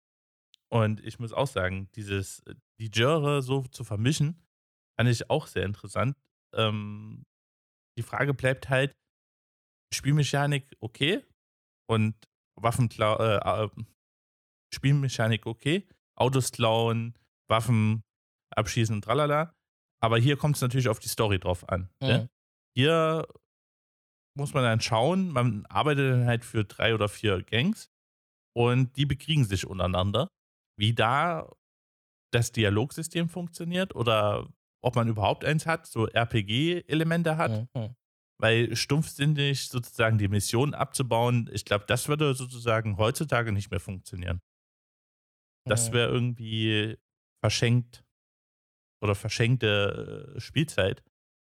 Speaker 2: Und ich muss auch sagen, dieses, äh, die Genre so zu vermischen, fand ich auch sehr interessant. Ähm, die Frage bleibt halt, Spielmechanik okay und Waffenklau äh, äh, Spielmechanik okay, Autos klauen, Waffen abschießen und tralala. Aber hier kommt es natürlich auf die Story drauf an.
Speaker 1: Mhm.
Speaker 2: Ne? Hier muss man dann schauen, man arbeitet dann halt für drei oder vier Gangs und die bekriegen sich untereinander. Wie da das Dialogsystem funktioniert oder ob man überhaupt eins hat, so R P G-Elemente hat,
Speaker 1: Mhm.
Speaker 2: weil stumpfsinnig sozusagen die Mission abzubauen, ich glaube, das würde sozusagen heutzutage nicht mehr funktionieren. Das
Speaker 1: Mhm.
Speaker 2: wäre irgendwie verschenkt oder verschenkte äh, Spielzeit.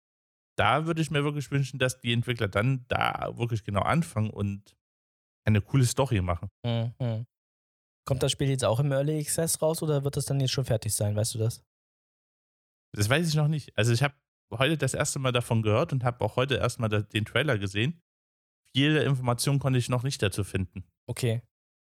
Speaker 2: Da würde ich mir wirklich wünschen, dass die Entwickler dann da wirklich genau anfangen und eine coole Story machen.
Speaker 1: Mhm. Kommt das Spiel jetzt auch im Early Access raus oder wird das dann jetzt schon fertig sein? Weißt du das?
Speaker 2: Das weiß ich noch nicht. Also ich habe heute das erste Mal davon gehört und habe auch heute erstmal da- den Trailer gesehen. Viele Informationen konnte ich noch nicht dazu finden.
Speaker 1: Okay.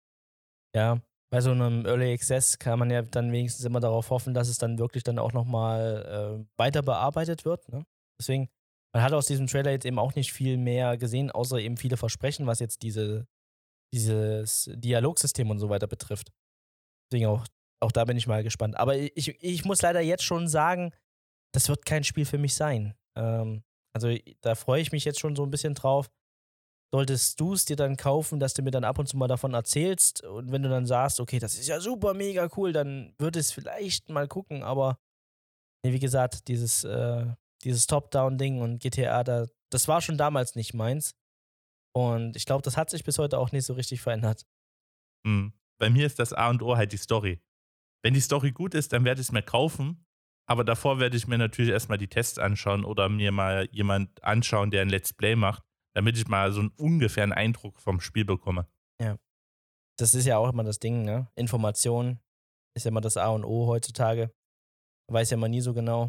Speaker 1: Ja, bei so einem Early Access kann man ja dann wenigstens immer darauf hoffen, dass es dann wirklich dann auch nochmal äh, weiter bearbeitet wird. Ne? Deswegen, man hat aus diesem Trailer jetzt eben auch nicht viel mehr gesehen, außer eben viele Versprechen, was jetzt diese, dieses Dialogsystem und so weiter betrifft. Deswegen auch, auch da bin ich mal gespannt. Aber ich, ich muss leider jetzt schon sagen, das wird kein Spiel für mich sein. Ähm, also da freue ich mich jetzt schon so ein bisschen drauf. Solltest du es dir dann kaufen, dass du mir dann ab und zu mal davon erzählst und wenn du dann sagst, okay, das ist ja super mega cool, dann würde es vielleicht mal gucken, aber nee, wie gesagt, dieses, äh, dieses Top-Down-Ding und G T A, da, das war schon damals nicht meins und ich glaube, das hat sich bis heute auch nicht so richtig verändert.
Speaker 2: Hm. Bei mir ist das A und O halt die Story. Wenn die Story gut ist, dann werde ich es mir kaufen. Aber davor werde ich mir natürlich erstmal die Tests anschauen oder mir mal jemand anschauen, der ein Let's Play macht, damit ich mal so einen ungefähren Eindruck vom Spiel bekomme.
Speaker 1: Ja. Das ist ja auch immer das Ding, ne? Information ist ja immer das A und O heutzutage. Weiß ja man nie so genau.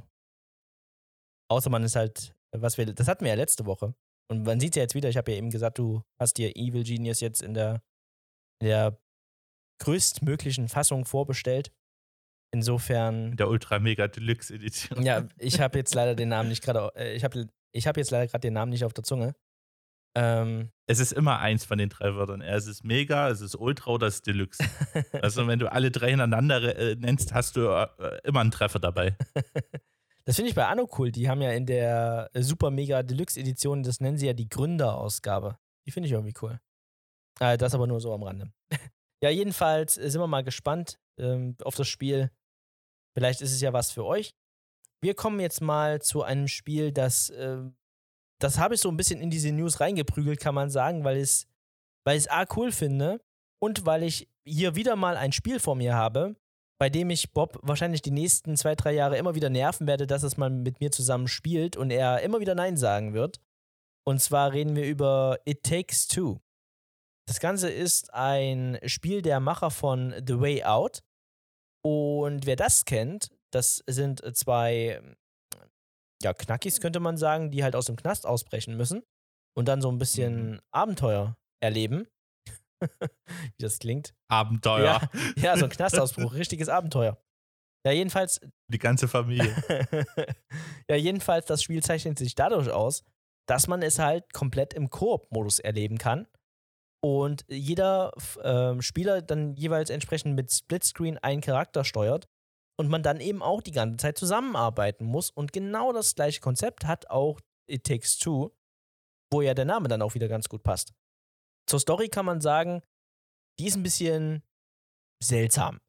Speaker 1: Außer man ist halt, was wir, das hatten wir ja letzte Woche. Und man sieht ja jetzt wieder, ich habe ja eben gesagt, du hast dir Evil Genius jetzt in der, in der größtmöglichen Fassung vorbestellt. Insofern,
Speaker 2: In der Ultra Mega Deluxe Edition.
Speaker 1: ja, ich habe jetzt leider den Namen nicht gerade, äh, ich habe ich hab jetzt leider gerade den Namen nicht auf der Zunge. Ähm,
Speaker 2: Es ist immer eins von den drei Wörtern. Es ist Mega, es ist Ultra oder es ist Deluxe. Also wenn du alle drei hintereinander äh, nennst, hast du äh, immer einen Treffer dabei.
Speaker 1: Das finde ich bei Anno cool. Die haben ja in der Super Mega Deluxe Edition, das nennen sie ja die Gründerausgabe. Die finde ich irgendwie cool. Äh, das aber nur so am Rande. Ja, jedenfalls sind wir mal gespannt ähm, auf das Spiel. Vielleicht ist es ja was für euch. Wir kommen jetzt mal zu einem Spiel, das, äh, das habe ich so ein bisschen in diese News reingeprügelt, kann man sagen, weil ich weil ich es A cool finde und weil ich hier wieder mal ein Spiel vor mir habe, bei dem ich Bob wahrscheinlich die nächsten zwei, drei Jahre immer wieder nerven werde, dass es mal mit mir zusammen spielt und er immer wieder Nein sagen wird. Und zwar reden wir über It Takes Two. Das Ganze ist ein Spiel der Macher von The Way Out. Und wer das kennt, das sind zwei ja, Knackis, könnte man sagen, die halt aus dem Knast ausbrechen müssen und dann so ein bisschen
Speaker 2: Mhm.
Speaker 1: Abenteuer erleben. Wie das klingt.
Speaker 2: Abenteuer.
Speaker 1: Ja, ja, so ein Knastausbruch, richtiges Abenteuer. Ja, jedenfalls.
Speaker 2: Die ganze Familie.
Speaker 1: Ja, jedenfalls, das Spiel zeichnet sich dadurch aus, dass man es halt komplett im Koop-Modus erleben kann. Und jeder äh, Spieler dann jeweils entsprechend mit Splitscreen einen Charakter steuert und man dann eben auch die ganze Zeit zusammenarbeiten muss. Und genau das gleiche Konzept hat auch It Takes Two, wo ja der Name dann auch wieder ganz gut passt. Zur Story kann man sagen, die ist ein bisschen seltsam.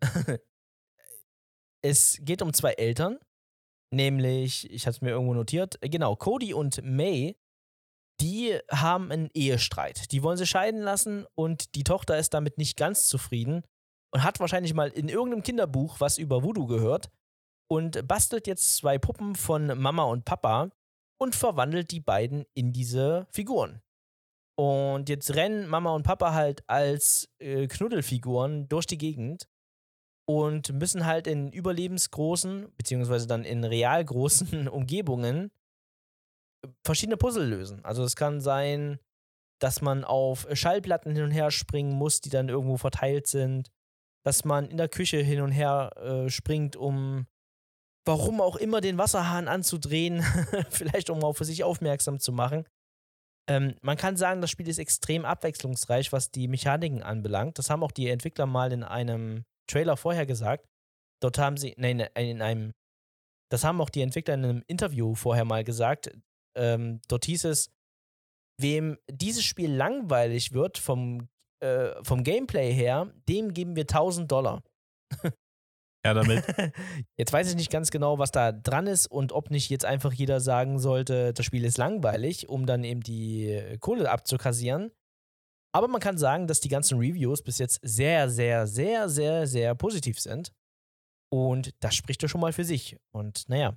Speaker 1: Es geht um zwei Eltern, nämlich, ich hatte es mir irgendwo notiert, äh, genau, Cody und May, die haben einen Ehestreit. Die wollen sie scheiden lassen und die Tochter ist damit nicht ganz zufrieden und hat wahrscheinlich mal in irgendeinem Kinderbuch was über Voodoo gehört und bastelt jetzt zwei Puppen von Mama und Papa und verwandelt die beiden in diese Figuren. Und jetzt rennen Mama und Papa halt als äh, Knuddelfiguren durch die Gegend und müssen halt in überlebensgroßen, beziehungsweise dann in real großen Umgebungen verschiedene Puzzle lösen. Also es kann sein, dass man auf Schallplatten hin und her springen muss, die dann irgendwo verteilt sind, dass man in der Küche hin und her äh, springt, um warum auch immer den Wasserhahn anzudrehen, vielleicht um auf sich aufmerksam zu machen. Ähm, man kann sagen, das Spiel ist extrem abwechslungsreich, was die Mechaniken anbelangt. Das haben auch die Entwickler mal in einem Trailer vorher gesagt. Dort haben sie, nein, in einem, das haben auch die Entwickler in einem Interview vorher mal gesagt. Ähm, dort hieß es, wem dieses Spiel langweilig wird vom, äh, vom Gameplay her, dem geben wir tausend Dollar.
Speaker 2: Ja, damit.
Speaker 1: Jetzt weiß ich nicht ganz genau, was da dran ist und ob nicht jetzt einfach jeder sagen sollte, das Spiel ist langweilig, um dann eben die äh, Kohle abzukassieren. Aber man kann sagen, dass die ganzen Reviews bis jetzt sehr, sehr, sehr, sehr, sehr positiv sind. Und das spricht ja schon mal für sich. Und naja,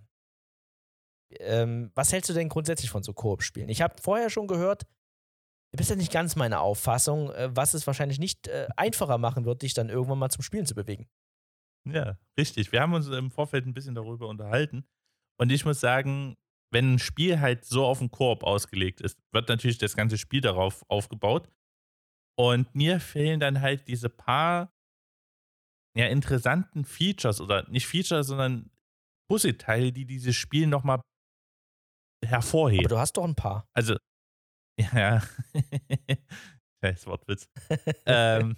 Speaker 1: ähm, was hältst du denn grundsätzlich von so Koop-Spielen? Ich habe vorher schon gehört, du bist ja nicht ganz meine Auffassung, äh, was es wahrscheinlich nicht äh, einfacher machen wird, dich dann irgendwann mal zum Spielen zu bewegen.
Speaker 2: Ja, richtig. Wir haben uns im Vorfeld ein bisschen darüber unterhalten. Und ich muss sagen, wenn ein Spiel halt so auf den Koop ausgelegt ist, wird natürlich das ganze Spiel darauf aufgebaut. Und mir fehlen dann halt diese paar ja, interessanten Features oder nicht Features, sondern Puzzleteile, die dieses Spiel nochmal
Speaker 1: Aber
Speaker 2: hervorheben.
Speaker 1: du hast doch ein paar.
Speaker 2: Also, ja, scheiß Wortwitz. ähm,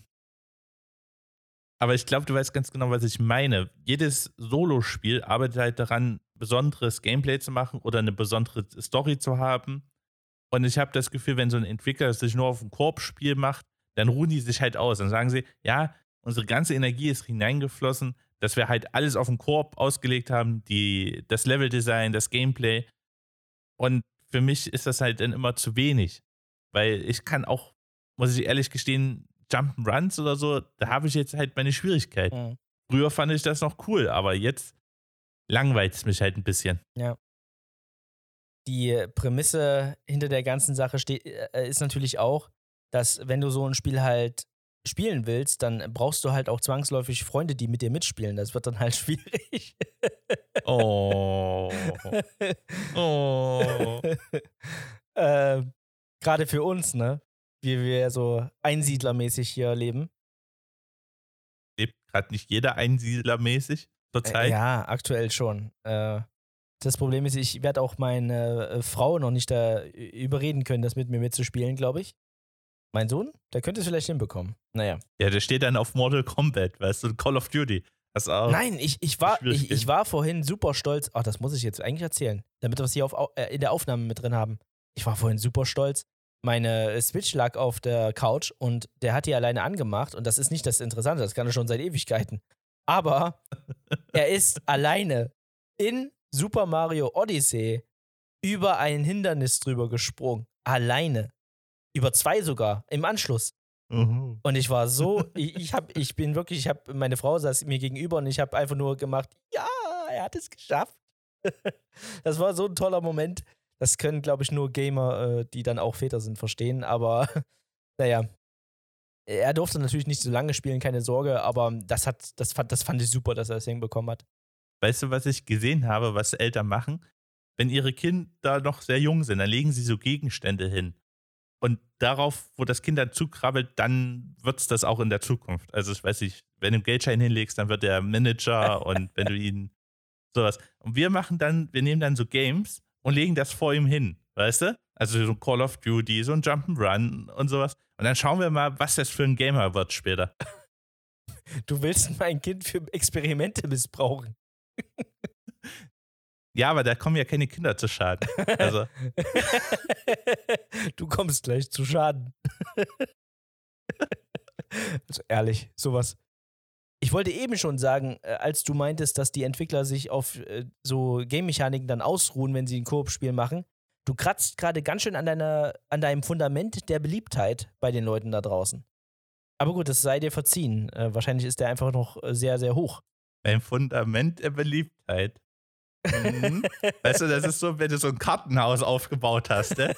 Speaker 2: aber ich glaube, du weißt ganz genau, was ich meine. Jedes Solospiel arbeitet halt daran, besonderes Gameplay zu machen oder eine besondere Story zu haben. Und ich habe das Gefühl, wenn so ein Entwickler sich nur auf ein Koop-Spiel macht, dann ruhen die sich halt aus. Dann sagen sie, ja, unsere ganze Energie ist hineingeflossen, dass wir halt alles auf den Koop ausgelegt haben, die, das Leveldesign, das Gameplay. Und für mich ist das halt dann immer zu wenig. Weil ich kann auch, muss ich ehrlich gestehen, Jump'n'Runs oder so, da habe ich jetzt halt meine Schwierigkeiten.
Speaker 1: Mhm.
Speaker 2: Früher fand ich das noch cool, aber jetzt langweilt es mich halt ein bisschen.
Speaker 1: Ja. Die Prämisse hinter der ganzen Sache steht, äh, ist natürlich auch, dass wenn du so ein Spiel halt spielen willst, dann brauchst du halt auch zwangsläufig Freunde, die mit dir mitspielen. Das wird dann halt schwierig.
Speaker 2: Oh. Oh.
Speaker 1: äh, Gerade für uns, ne? Wie wir so einsiedlermäßig hier leben.
Speaker 2: Lebt gerade nicht jeder einsiedlermäßig
Speaker 1: Äh,
Speaker 2: zurzeit?
Speaker 1: ja, aktuell schon. Äh, Das Problem ist, ich werde auch meine äh, Frau noch nicht da überreden können, das mit mir mitzuspielen, glaube ich. Mein Sohn, der könnte es vielleicht hinbekommen. Naja.
Speaker 2: Ja, der steht dann auf Mortal Kombat, weißt du, Call of Duty. Das ist auch
Speaker 1: Nein, ich, ich, war, ich, ich war vorhin super stolz. Ach, das muss ich jetzt eigentlich erzählen, damit wir es hier auf, äh, in der Aufnahme mit drin haben. Ich war vorhin super stolz. Meine Switch lag auf der Couch und der hat die alleine angemacht. Und das ist nicht das Interessante, das kann er schon seit Ewigkeiten. Aber er ist alleine in Super Mario Odyssey über ein Hindernis drüber gesprungen. Alleine. Über zwei sogar, im Anschluss.
Speaker 2: Mhm.
Speaker 1: Und ich war so, ich, ich, hab, ich bin wirklich, ich habe, meine Frau saß mir gegenüber und ich habe einfach nur gemacht, ja, er hat es geschafft. Das war so ein toller Moment. Das können, glaube ich, nur Gamer, äh, die dann auch Väter sind, verstehen. Aber naja, er durfte natürlich nicht so lange spielen, keine Sorge. Aber das hat, das fand, das fand ich super, dass er das hinbekommen hat.
Speaker 2: Weißt du, was ich gesehen habe, was Eltern machen? Wenn ihre Kinder noch sehr jung sind, dann legen sie so Gegenstände hin. Und darauf, wo das Kind dann zukrabbelt, dann wird es das auch in der Zukunft. Also ich weiß nicht, wenn du einen Geldschein hinlegst, dann wird der Manager und wenn du ihn sowas. Und wir machen dann, wir nehmen dann so Games und legen das vor ihm hin, weißt du? Also so ein Call of Duty, so ein Jump'n'Run und sowas. Und dann schauen wir mal, was das für ein Gamer wird später.
Speaker 1: Du willst mein Kind für Experimente missbrauchen.
Speaker 2: Ja, aber da kommen ja keine Kinder zu Schaden. Also.
Speaker 1: Du kommst gleich zu Schaden. Also ehrlich, sowas. Ich wollte eben schon sagen, als du meintest, dass die Entwickler sich auf so Game-Mechaniken dann ausruhen, wenn sie ein Koop-Spiel machen, du kratzt gerade ganz schön an, deiner, an deinem Fundament der Beliebtheit bei den Leuten da draußen. Aber gut, das sei dir verziehen. Wahrscheinlich ist der einfach noch sehr, sehr hoch.
Speaker 2: Ein Fundament der Beliebtheit. Mhm. Weißt du, das ist so, wenn du so ein Kartenhaus aufgebaut hast, ne?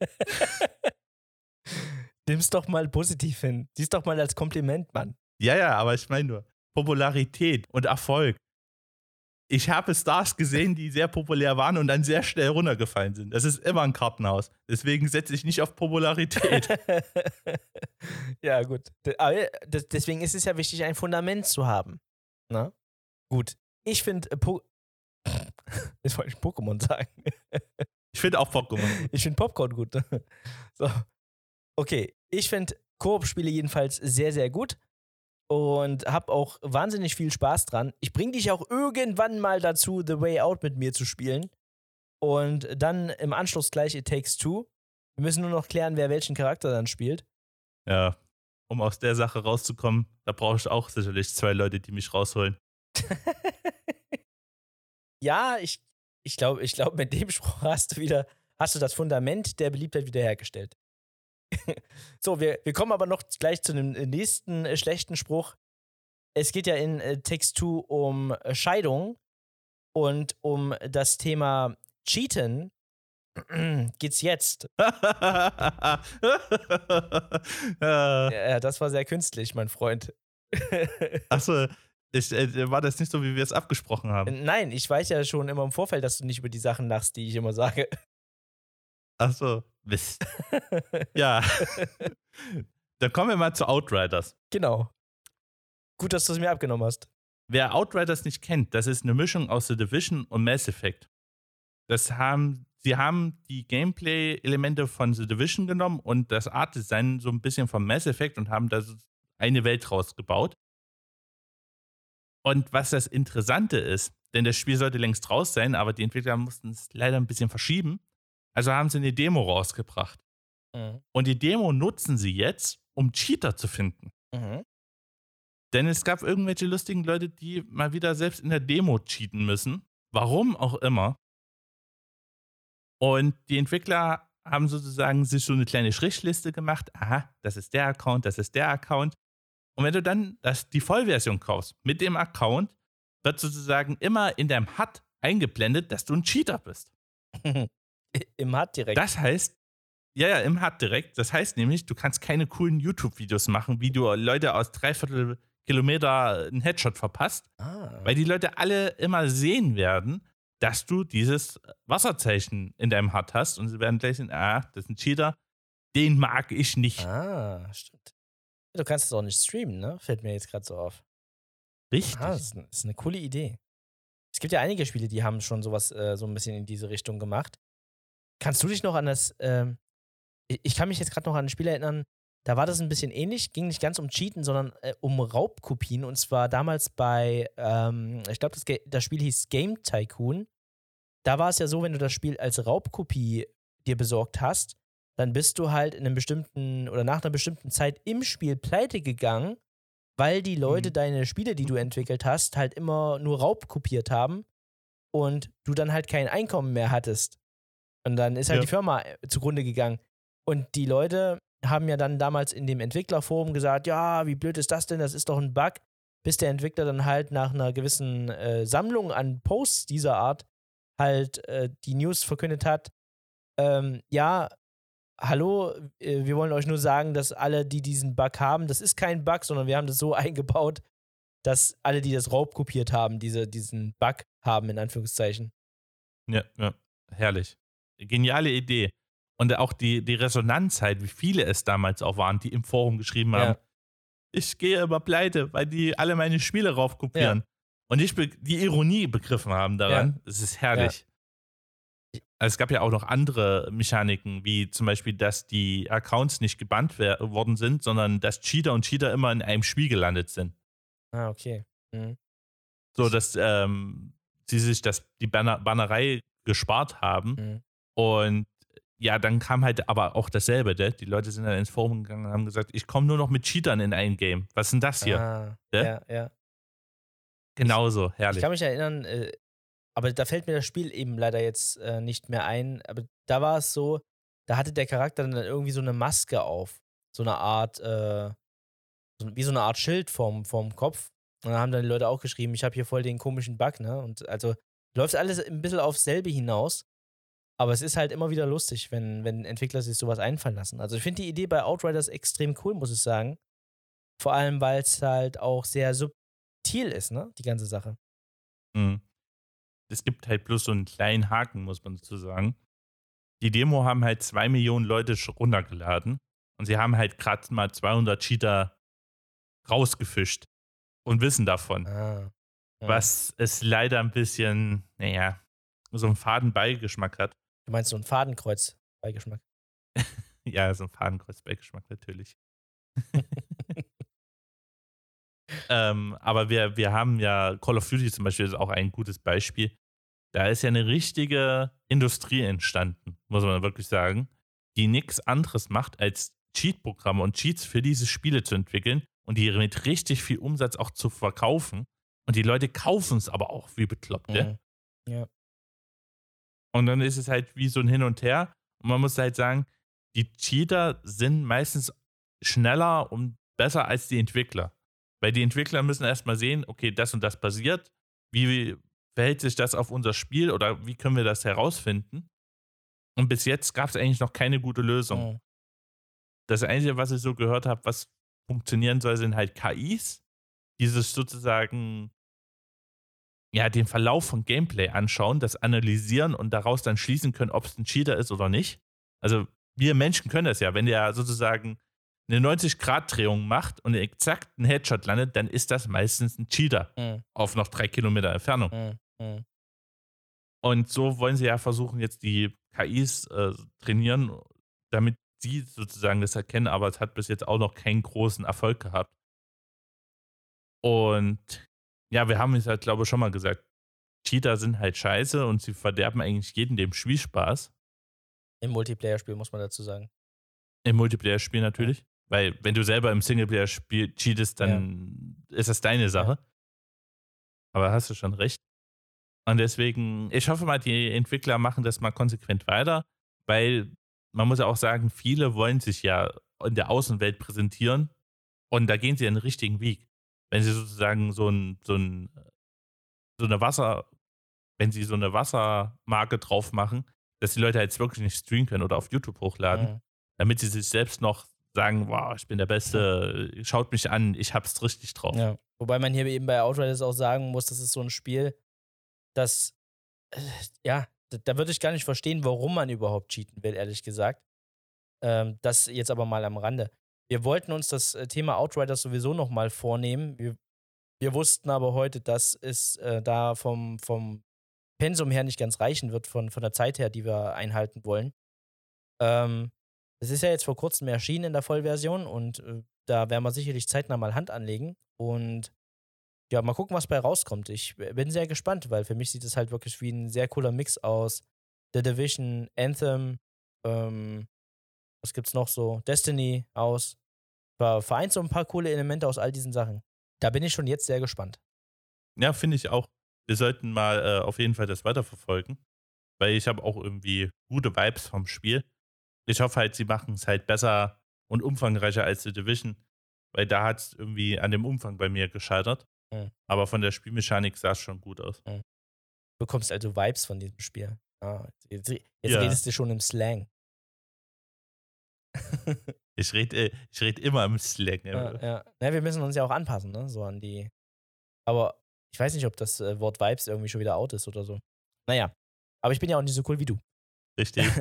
Speaker 1: Nimm's doch mal positiv hin. Sieh's doch mal als Kompliment, Mann.
Speaker 2: Ja, ja, aber ich meine nur Popularität und Erfolg. Ich habe Stars gesehen, die sehr populär waren und dann sehr schnell runtergefallen sind. Das ist immer ein Kartenhaus. Deswegen setze ich nicht auf Popularität.
Speaker 1: Ja, gut. Aber deswegen ist es ja wichtig, ein Fundament zu haben. Na? Gut. Ich finde po- Jetzt wollte ich Pokémon sagen.
Speaker 2: Ich finde auch Pokémon.
Speaker 1: Ich finde Popcorn gut. So. Okay, ich finde Koop-Spiele jedenfalls sehr, sehr gut und habe auch wahnsinnig viel Spaß dran. Ich bringe dich auch irgendwann mal dazu, The Way Out mit mir zu spielen und dann im Anschluss gleich It Takes Two. Wir müssen nur noch klären, wer welchen Charakter dann spielt.
Speaker 2: Ja, um aus der Sache rauszukommen, da brauche ich auch sicherlich zwei Leute, die mich rausholen.
Speaker 1: Ja, ich, ich glaube, ich glaub, mit dem Spruch hast du wieder, hast du das Fundament der Beliebtheit wiederhergestellt. So, wir, wir kommen aber noch gleich zu dem nächsten äh, schlechten Spruch. Es geht ja in äh, Takes Two um äh, Scheidung und um das Thema Cheaten geht's jetzt.
Speaker 2: ja.
Speaker 1: Ja, das war sehr künstlich, mein Freund.
Speaker 2: Achso, ich, äh, war das nicht so, wie wir es abgesprochen haben?
Speaker 1: Nein, ich weiß ja schon immer im Vorfeld, dass du nicht über die Sachen lachst, die ich immer sage.
Speaker 2: Achso, Mist. Ja. Dann kommen wir mal zu Outriders.
Speaker 1: Genau. Gut, dass du es mir abgenommen hast.
Speaker 2: Wer Outriders nicht kennt, das ist eine Mischung aus The Division und Mass Effect. Das haben, sie haben die Gameplay-Elemente von The Division genommen und das Art-Design so ein bisschen von Mass Effect und haben da so eine Welt rausgebaut. Und was das Interessante ist, denn das Spiel sollte längst raus sein, aber die Entwickler mussten es leider ein bisschen verschieben. Also haben sie eine Demo rausgebracht.
Speaker 1: Mhm.
Speaker 2: Und die Demo nutzen sie jetzt, um Cheater zu finden.
Speaker 1: Mhm.
Speaker 2: Denn es gab irgendwelche lustigen Leute, die mal wieder selbst in der Demo cheaten müssen. Warum auch immer. Und die Entwickler haben sozusagen sich so eine kleine Strichliste gemacht. Aha, das ist der Account, das ist der Account. Und wenn du dann das, die Vollversion kaufst mit dem Account, wird sozusagen immer in deinem H U D eingeblendet, dass du ein Cheater bist.
Speaker 1: Im H U D direkt.
Speaker 2: Das heißt, ja, ja, im H U D direkt. Das heißt nämlich, du kannst keine coolen YouTube-Videos machen, wie du Leute aus dreiviertel Kilometer einen Headshot verpasst,
Speaker 1: Ah.
Speaker 2: weil die Leute alle immer sehen werden, dass du dieses Wasserzeichen in deinem H U D hast und sie werden gleich sehen, ah, das ist ein Cheater, den mag ich nicht.
Speaker 1: Ah, stimmt. Du kannst es auch nicht streamen, ne? Fällt mir jetzt gerade so auf.
Speaker 2: Richtig.
Speaker 1: Ah, das ist, das ist eine coole Idee. Es gibt ja einige Spiele, die haben schon sowas äh, so ein bisschen in diese Richtung gemacht. Kannst du dich noch an das, ähm, ich ich kann mich jetzt gerade noch an ein Spiel erinnern, da war das ein bisschen ähnlich, ging nicht ganz um Cheaten, sondern äh, um Raubkopien. Und zwar damals bei, ähm, ich glaube, das, Ga- das Spiel hieß Game Tycoon. Da war es ja so, wenn du das Spiel als Raubkopie dir besorgt hast, dann bist du halt in einem bestimmten oder nach einer bestimmten Zeit im Spiel pleite gegangen, weil die Leute
Speaker 2: Mhm.
Speaker 1: deine Spiele, die du entwickelt hast, halt immer nur raubkopiert haben und du dann halt kein Einkommen mehr hattest. Und dann ist halt
Speaker 2: Ja.
Speaker 1: die Firma äh, zugrunde gegangen. Und die Leute haben ja dann damals in dem Entwicklerforum gesagt, ja, wie blöd ist das denn? Das ist doch ein Bug. Bis der Entwickler dann halt nach einer gewissen äh, Sammlung an Posts dieser Art halt äh, die News verkündet hat, ähm, ja, hallo, äh, wir wollen euch nur sagen, dass alle, die diesen Bug haben, das ist kein Bug, sondern wir haben das so eingebaut, dass alle, die das raubkopiert haben, diese, diesen Bug haben, in Anführungszeichen.
Speaker 2: Ja, ja. Herrlich. Geniale Idee. Und auch die, die Resonanz halt, wie viele es damals auch waren, die im Forum geschrieben haben,
Speaker 1: Ja.
Speaker 2: ich gehe über pleite, weil die alle meine Spiele raufkopieren. Und ich be- die Ironie begriffen haben daran. Es ist herrlich. Also es gab ja auch noch andere Mechaniken, wie zum Beispiel, dass die Accounts nicht gebannt wer- worden sind, sondern dass Cheater und Cheater immer in einem Spiel gelandet sind.
Speaker 1: Ah, okay. Mhm.
Speaker 2: So, dass ähm, sie sich das, die Banner Bannerei gespart haben.
Speaker 1: Mhm.
Speaker 2: Und ja, dann kam halt aber auch dasselbe. Ne? Die Leute sind dann ins Forum gegangen und haben gesagt, ich komme nur noch mit Cheatern in ein Game. Was ist denn das hier?
Speaker 1: Ah,
Speaker 2: Ne?
Speaker 1: ja, ja.
Speaker 2: Genauso,
Speaker 1: Ich
Speaker 2: herrlich.
Speaker 1: kann mich erinnern, äh, aber da fällt mir das Spiel eben leider jetzt äh, nicht mehr ein. Aber da war es so, da hatte der Charakter dann irgendwie so eine Maske auf. So eine Art, äh, so, wie so eine Art Schild vorm, vorm Kopf. Und dann haben dann die Leute auch geschrieben, ich habe hier voll den komischen Bug, ne? Und also läuft alles ein bisschen aufs selbe hinaus. Aber es ist halt immer wieder lustig, wenn, wenn Entwickler sich sowas einfallen lassen. Also ich finde die Idee bei Outriders extrem cool, muss ich sagen. Vor allem, weil es halt auch sehr subtil ist, ne? Die ganze Sache.
Speaker 2: Mhm. Es gibt halt bloß so einen kleinen Haken, muss man dazu sagen. Die Demo haben halt zwei Millionen Leute schon runtergeladen und sie haben halt gerade mal zweihundert Cheater rausgefischt und wissen davon.
Speaker 1: Ah. Ja.
Speaker 2: Was es leider ein bisschen, naja, so einen faden Beigeschmack hat.
Speaker 1: Du meinst so ein Fadenkreuz-Beigeschmack?
Speaker 2: Ja, so ein Fadenkreuz-Beigeschmack natürlich. ähm, aber wir, wir haben ja, Call of Duty zum Beispiel ist auch ein gutes Beispiel. Da ist ja eine richtige Industrie entstanden, muss man wirklich sagen, die nichts anderes macht, als Cheat-Programme und Cheats für diese Spiele zu entwickeln und die mit richtig viel Umsatz auch zu verkaufen. Und die Leute kaufen es aber auch wie Bekloppte.
Speaker 1: Mhm. Ja.
Speaker 2: Und dann ist es halt wie so ein Hin und Her. Und man muss halt sagen, die Cheater sind meistens schneller und besser als die Entwickler. Weil die Entwickler müssen erstmal sehen, okay, das und das passiert. Wie verhält sich das auf unser Spiel oder wie können wir das herausfinden? Und bis jetzt gab es eigentlich noch keine gute Lösung.
Speaker 1: Mhm.
Speaker 2: Das Einzige, was ich so gehört habe, was funktionieren soll, sind halt K Is, die sich sozusagen ja, den Verlauf von Gameplay anschauen, das analysieren und daraus dann schließen können, ob es ein Cheater ist oder nicht. Also wir Menschen können das ja. Wenn der sozusagen eine neunzig-Grad-Drehung macht und exakt ein Headshot landet, dann ist das meistens ein Cheater
Speaker 1: Mhm.
Speaker 2: auf noch drei Kilometer Entfernung.
Speaker 1: Mhm. Mhm.
Speaker 2: Und so wollen sie ja versuchen, jetzt die K Is äh, trainieren, damit sie sozusagen das erkennen, aber es hat bis jetzt auch noch keinen großen Erfolg gehabt. Und ja, wir haben es halt, glaube ich, schon mal gesagt, Cheater sind halt scheiße und sie verderben eigentlich jeden dem Spielspaß.
Speaker 1: Im Multiplayer-Spiel muss man dazu sagen.
Speaker 2: Im Multiplayer-Spiel natürlich. Weil, wenn du selber im Singleplayer-Spiel cheatest, dann ist das deine Sache. Aber hast du schon recht. Und deswegen, ich hoffe mal, die Entwickler machen das mal konsequent weiter, weil man muss ja auch sagen, viele wollen sich ja in der Außenwelt präsentieren und da gehen sie den richtigen Weg. Wenn sie sozusagen so ein, so ein, so eine Wasser, wenn sie so eine Wassermarke drauf machen, dass die Leute jetzt wirklich nicht streamen können oder auf YouTube hochladen,
Speaker 1: Mhm.
Speaker 2: damit sie sich selbst noch sagen, wow, ich bin der Beste, schaut mich an, ich hab's richtig drauf.
Speaker 1: Ja. Wobei man hier eben bei Outriders auch sagen muss, das ist so ein Spiel, das, äh, ja, da, da würde ich gar nicht verstehen, warum man überhaupt cheaten will, ehrlich gesagt. Ähm, das jetzt aber mal am Rande. Wir wollten uns das äh, Thema Outriders sowieso nochmal vornehmen. Wir Wir wussten aber heute, dass es äh, da vom, vom Pensum her nicht ganz reichen wird, von, von der Zeit her, die wir einhalten wollen. Ähm, Es ist ja jetzt vor kurzem erschienen in der Vollversion und äh, da werden wir sicherlich zeitnah mal Hand anlegen und ja, mal gucken, was bei rauskommt. Ich b- bin sehr gespannt, weil für mich sieht es halt wirklich wie ein sehr cooler Mix aus The Division, Anthem, ähm, was gibt's noch so? Destiny aus. Ver vereint so ein paar coole Elemente aus all diesen Sachen. Da bin ich schon jetzt sehr gespannt.
Speaker 2: Ja, finde ich auch. Wir sollten mal äh, auf jeden Fall das weiterverfolgen, weil ich habe auch irgendwie gute Vibes vom Spiel. Ich hoffe halt, sie machen es halt besser und umfangreicher als The Division, weil da hat es irgendwie an dem Umfang bei mir gescheitert.
Speaker 1: Mhm.
Speaker 2: Aber von der Spielmechanik sah es schon gut aus.
Speaker 1: Mhm. Du bekommst also Vibes von diesem Spiel. Ah, jetzt jetzt
Speaker 2: Ja,
Speaker 1: redest du schon im Slang.
Speaker 2: ich rede äh, ich red immer im Slang.
Speaker 1: Ja,
Speaker 2: äh.
Speaker 1: ja. Na, wir müssen uns ja auch anpassen, ne, so an die aber ich weiß nicht, ob das, äh, Wort Vibes irgendwie schon wieder out ist oder so. Na ja, aber ich bin ja auch nicht so cool wie du.
Speaker 2: Richtig.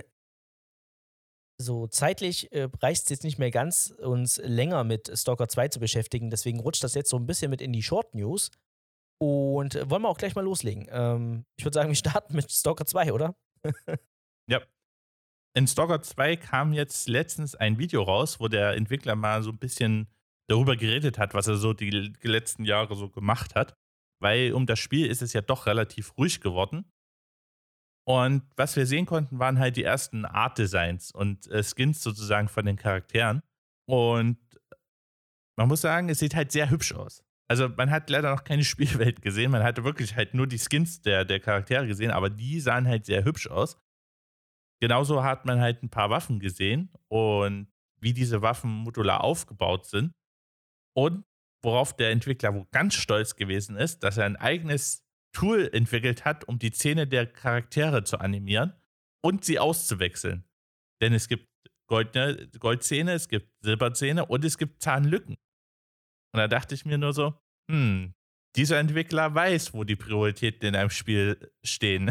Speaker 1: So zeitlich, äh, reicht's jetzt nicht mehr ganz, uns länger mit Stalker zwei zu beschäftigen, deswegen rutscht das jetzt so ein bisschen mit in die Short News und äh, wollen wir auch gleich mal loslegen. Ähm, ich würde sagen, wir starten mit Stalker zwei, oder?
Speaker 2: Ja. In Stalker zwei kam jetzt letztens ein Video raus, wo der Entwickler mal so ein bisschen darüber geredet hat, was er so die l letzten Jahre so gemacht hat. Weil um das Spiel ist es ja doch relativ ruhig geworden. Und was wir sehen konnten, waren halt die ersten Art-Designs und, äh, Skins sozusagen von den Charakteren. Und man muss sagen, es sieht halt sehr hübsch aus. Also, man hat leider noch keine Spielwelt gesehen. Man hatte wirklich halt nur die Skins der der Charaktere gesehen, aber die sahen halt sehr hübsch aus. Genauso hat man halt ein paar Waffen gesehen und wie diese Waffen modular aufgebaut sind und worauf der Entwickler wohl ganz stolz gewesen ist, dass er ein eigenes Tool entwickelt hat, um die Zähne der Charaktere zu animieren und sie auszuwechseln. Denn es gibt goldene Goldzähne, es gibt Silberzähne und es gibt Zahnlücken. Und da dachte ich mir nur so: „Hm, dieser Entwickler weiß, wo die Prioritäten in einem Spiel stehen.“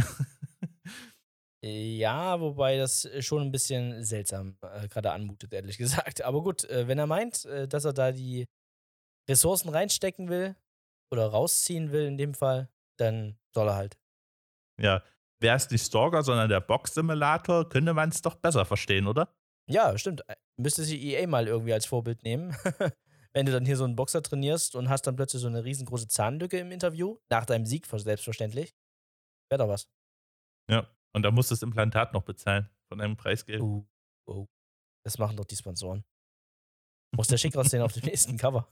Speaker 1: Ja, wobei das, äh, schon ein bisschen seltsam, äh, grade anmutet, ehrlich gesagt. Aber gut, äh, wenn er meint, äh, dass er da die Ressourcen reinstecken will oder rausziehen will in dem Fall, dann soll er halt.
Speaker 2: Ja, wäre es nicht Stalker, sondern der Box-Simulator, könnte man es doch besser verstehen, oder?
Speaker 1: Ja, stimmt. Äh, müsste sich E A mal irgendwie als Vorbild nehmen. Wenn du dann hier so einen Boxer trainierst und hast dann plötzlich so eine riesengroße Zahnlücke im Interview, nach deinem Sieg ver selbstverständlich. Wäre doch was.
Speaker 2: Ja. Und da musst du das Implantat noch bezahlen von deinem Preisgeld.
Speaker 1: Oh, oh. Das machen doch die Sponsoren. Muss der schick aussehen auf dem nächsten Cover.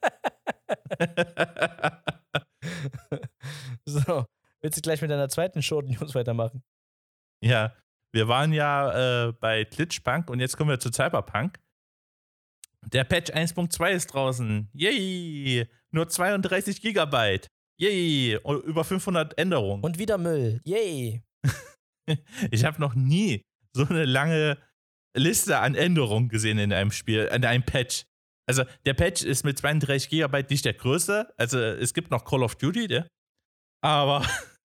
Speaker 1: So, willst du gleich mit deiner zweiten Short News weitermachen?
Speaker 2: Ja, wir waren ja, äh, bei Glitchpunk und jetzt kommen wir zu Cyberpunk. Der Patch eins Punkt zwei ist draußen. Yay! Nur zweiunddreißig Gigabyte. Yay! Und über fünfhundert Änderungen.
Speaker 1: Und wieder Müll. Yay.
Speaker 2: Ich habe noch nie so eine lange Liste an Änderungen gesehen in einem Spiel, in einem Patch. Also, der Patch ist mit zweiunddreißig Gigabyte nicht der größte. Also, es gibt noch Call of Duty, ne? Aber,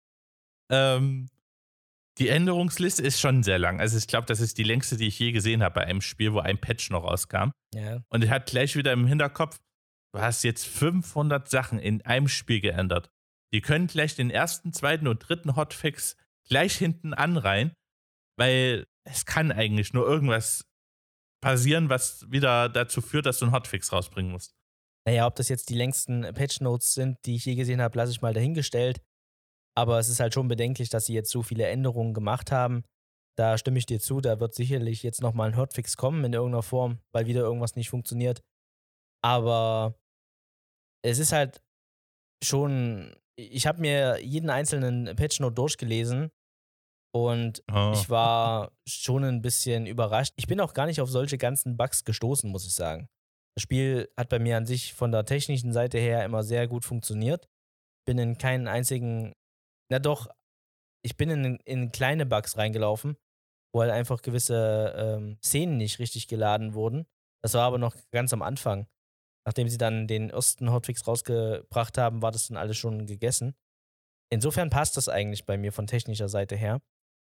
Speaker 2: ähm, die Änderungsliste ist schon sehr lang. Also, ich glaube, das ist die längste, die ich je gesehen habe bei einem Spiel, wo ein Patch noch rauskam.
Speaker 1: Ja.
Speaker 2: Und ich hatte gleich wieder im Hinterkopf, du hast jetzt fünfhundert Sachen in einem Spiel geändert. Die können gleich den ersten, zweiten und dritten Hotfix gleich hinten anreihen, weil es kann eigentlich nur irgendwas passieren, was wieder dazu führt, dass du einen Hotfix rausbringen musst.
Speaker 1: Naja, ob das jetzt die längsten Patch Notes sind, die ich je gesehen habe, lasse ich mal dahingestellt. Aber es ist halt schon bedenklich, dass sie jetzt so viele Änderungen gemacht haben. Da stimme ich dir zu, da wird sicherlich jetzt nochmal ein Hotfix kommen in irgendeiner Form, weil wieder irgendwas nicht funktioniert. Aber es ist halt schon, ich habe mir jeden einzelnen Patch-Note durchgelesen und
Speaker 2: Oh.
Speaker 1: ich war schon ein bisschen überrascht. Ich bin auch gar nicht auf solche ganzen Bugs gestoßen, muss ich sagen. Das Spiel hat bei mir an sich von der technischen Seite her immer sehr gut funktioniert. Bin in keinen einzigen, na doch, ich bin in, in kleine Bugs reingelaufen, wo halt einfach gewisse ähm, Szenen nicht richtig geladen wurden. Das war aber noch ganz am Anfang. Nachdem sie dann den ersten Hotfix rausgebracht haben, war das dann alles schon gegessen. Insofern passt das eigentlich bei mir von technischer Seite her.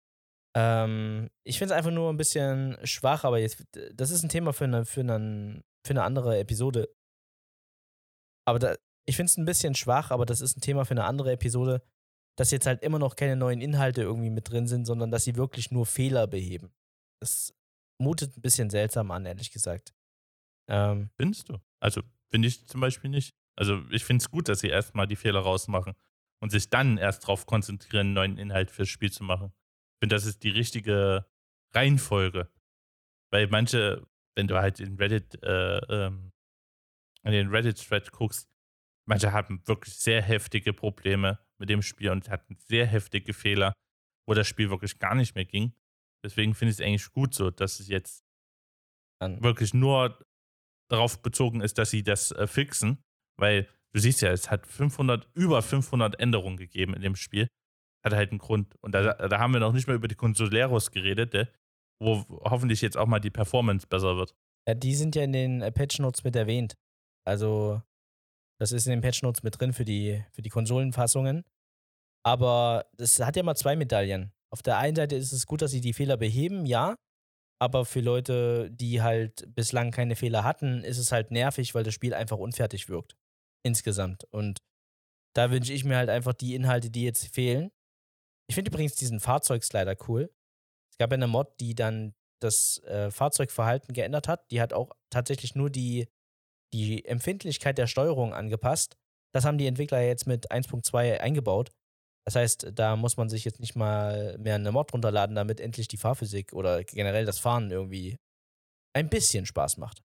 Speaker 1: Ähm, ich finde es einfach nur ein bisschen schwach, aber jetzt, das ist ein Thema für eine, für, einen, für eine andere Episode. Aber da, ich finde es ein bisschen schwach, aber das ist ein Thema für eine andere Episode, dass jetzt halt immer noch keine neuen Inhalte irgendwie mit drin sind, sondern dass sie wirklich nur Fehler beheben. Das mutet ein bisschen seltsam an, ehrlich gesagt. Ähm,
Speaker 2: Findest du? Also, finde ich zum Beispiel nicht. Also, ich finde es gut, dass sie erstmal die Fehler rausmachen und sich dann erst darauf konzentrieren, einen neuen Inhalt fürs Spiel zu machen. Ich finde, das ist die richtige Reihenfolge. Weil manche, wenn du halt in Reddit, äh, ähm, in den Reddit-Thread guckst, manche haben wirklich sehr heftige Probleme mit dem Spiel und hatten sehr heftige Fehler, wo das Spiel wirklich gar nicht mehr ging. Deswegen finde ich es eigentlich gut so, dass es jetzt
Speaker 1: dann,
Speaker 2: wirklich nur darauf bezogen ist, dass sie das äh, fixen, weil du siehst ja, es hat fünfhundert, über fünfhundert Änderungen gegeben in dem Spiel. Hat halt einen Grund. Und da, da haben wir noch nicht mal über die Consoleros geredet, der, wo hoffentlich jetzt auch mal die Performance besser wird.
Speaker 1: ja, die sind ja in den äh, Patch Notes mit erwähnt. Also, das ist in den Patch Notes mit drin für die, für die Konsolenfassungen. Aber das hat ja mal zwei Medaillen. Auf der einen Seite ist es gut, dass sie die Fehler beheben, ja. Aber für Leute, die halt bislang keine Fehler hatten, ist es halt nervig, weil das Spiel einfach unfertig wirkt. Insgesamt. Und da wünsche ich mir halt einfach die Inhalte, die jetzt fehlen. Ich finde übrigens diesen Fahrzeugslider cool. Es gab ja eine Mod, die dann das äh, Fahrzeugverhalten geändert hat. Die hat auch tatsächlich nur die, die Empfindlichkeit der Steuerung angepasst. Das haben die Entwickler jetzt mit eins Punkt zwei eingebaut. Das heißt, da muss man sich jetzt nicht mal mehr eine Mod runterladen, damit endlich die Fahrphysik oder generell das Fahren irgendwie ein bisschen Spaß macht.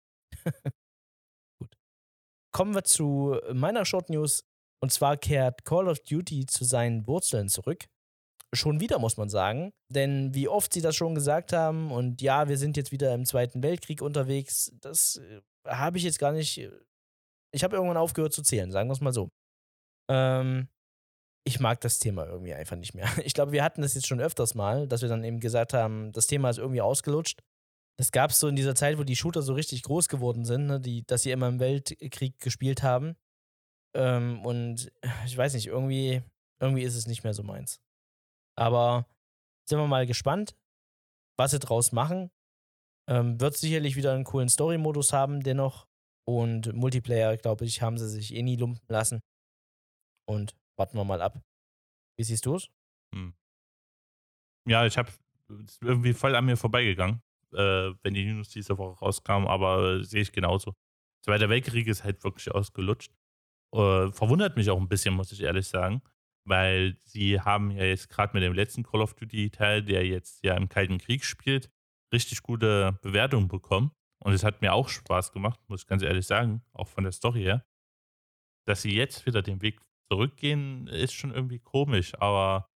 Speaker 1: Gut. Kommen wir zu meiner Short News. Und zwar kehrt Call of Duty zu seinen Wurzeln zurück. Schon wieder, muss man sagen. Denn wie oft sie das schon gesagt haben, und ja, wir sind jetzt wieder im Zweiten Weltkrieg unterwegs, das äh, habe ich jetzt gar nicht. äh, Ich habe irgendwann aufgehört zu zählen, sagen wir es mal so. Ähm, ich mag das Thema irgendwie einfach nicht mehr. Ich glaube, wir hatten das jetzt schon öfters mal, dass wir dann eben gesagt haben, das Thema ist irgendwie ausgelutscht. Das gab es so in dieser Zeit, wo die Shooter so richtig groß geworden sind, ne, die, dass sie immer im Weltkrieg gespielt haben. Ähm, und ich weiß nicht, irgendwie, irgendwie ist es nicht mehr so meins. Aber sind wir mal gespannt, was sie draus machen. Ähm, wird sicherlich wieder einen coolen Story-Modus haben, dennoch. Und Multiplayer, glaube ich, haben sie sich eh nie lumpen lassen. Und warten wir mal ab. Wie siehst du es?
Speaker 2: Hm. Ja, ich habe irgendwie voll an mir vorbeigegangen, äh, wenn die News diese Woche rauskamen, aber äh, sehe ich genauso. Zweiter Weltkrieg ist halt wirklich ausgelutscht. Äh, verwundert mich auch ein bisschen, muss ich ehrlich sagen, weil sie haben ja jetzt gerade mit dem letzten Call of Duty-Teil, der jetzt ja im Kalten Krieg spielt, richtig gute Bewertungen bekommen. Und es hat mir auch Spaß gemacht, muss ich ganz ehrlich sagen, auch von der Story her. Dass sie jetzt wieder den Weg zurückgehen, ist schon irgendwie komisch, aber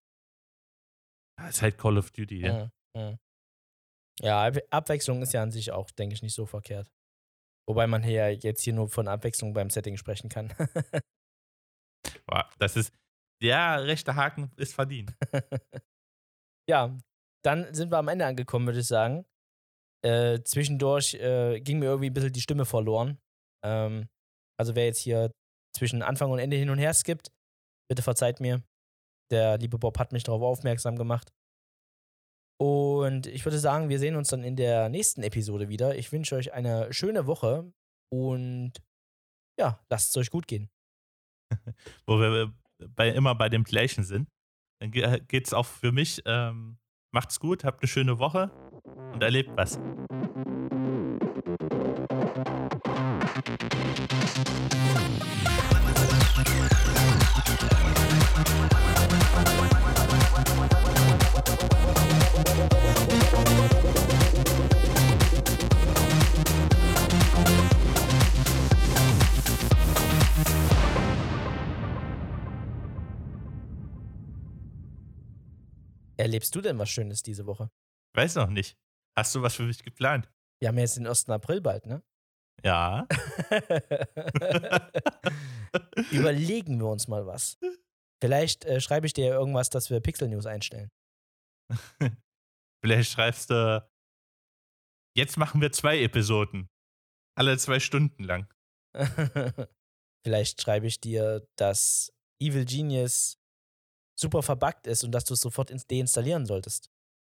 Speaker 2: es ist halt Call of Duty, ja.
Speaker 1: Mhm. Mhm. Ja, Ab Abwechslung ist ja an sich auch, denke ich, nicht so verkehrt. Wobei man hier ja jetzt hier nur von Abwechslung beim Setting sprechen kann.
Speaker 2: Boah, das ist, der rechte Haken ist verdient.
Speaker 1: Ja, dann sind wir am Ende angekommen, würde ich sagen. Äh, zwischendurch äh, ging mir irgendwie ein bisschen die Stimme verloren. Ähm, also wer jetzt hier zwischen Anfang und Ende hin und her skippt, bitte verzeiht mir. Der liebe Bob hat mich darauf aufmerksam gemacht. Und ich würde sagen, wir sehen uns dann in der nächsten Episode wieder. Ich wünsche euch eine schöne Woche und ja, lasst es euch gut gehen.
Speaker 2: Wo wir bei, immer bei dem Gleichen sind. Dann ge- geht's auch für mich. Ähm, macht's gut, habt eine schöne Woche und erlebt was.
Speaker 1: Erlebst du denn was Schönes diese Woche?
Speaker 2: Weiß noch nicht. Hast du was für mich geplant?
Speaker 1: Wir haben ja jetzt den ersten April bald, ne?
Speaker 2: Ja.
Speaker 1: Überlegen wir uns mal was. Vielleicht äh, schreibe ich dir irgendwas, dass wir Pixel News einstellen.
Speaker 2: Vielleicht schreibst du, jetzt machen wir zwei Episoden. Alle zwei Stunden lang.
Speaker 1: Vielleicht schreibe ich dir, dass Evil Genius super verbuggt ist und dass du es sofort ins- deinstallieren solltest.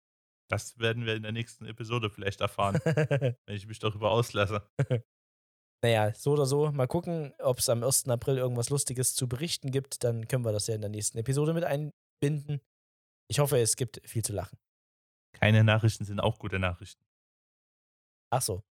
Speaker 2: Das werden wir in der nächsten Episode vielleicht erfahren, wenn ich mich darüber auslasse.
Speaker 1: Naja, so oder so. Mal gucken, ob es am ersten April irgendwas Lustiges zu berichten gibt. Dann können wir das ja in der nächsten Episode mit einbinden. Ich hoffe, es gibt viel zu lachen.
Speaker 2: Keine Nachrichten sind auch gute Nachrichten.
Speaker 1: Ach so.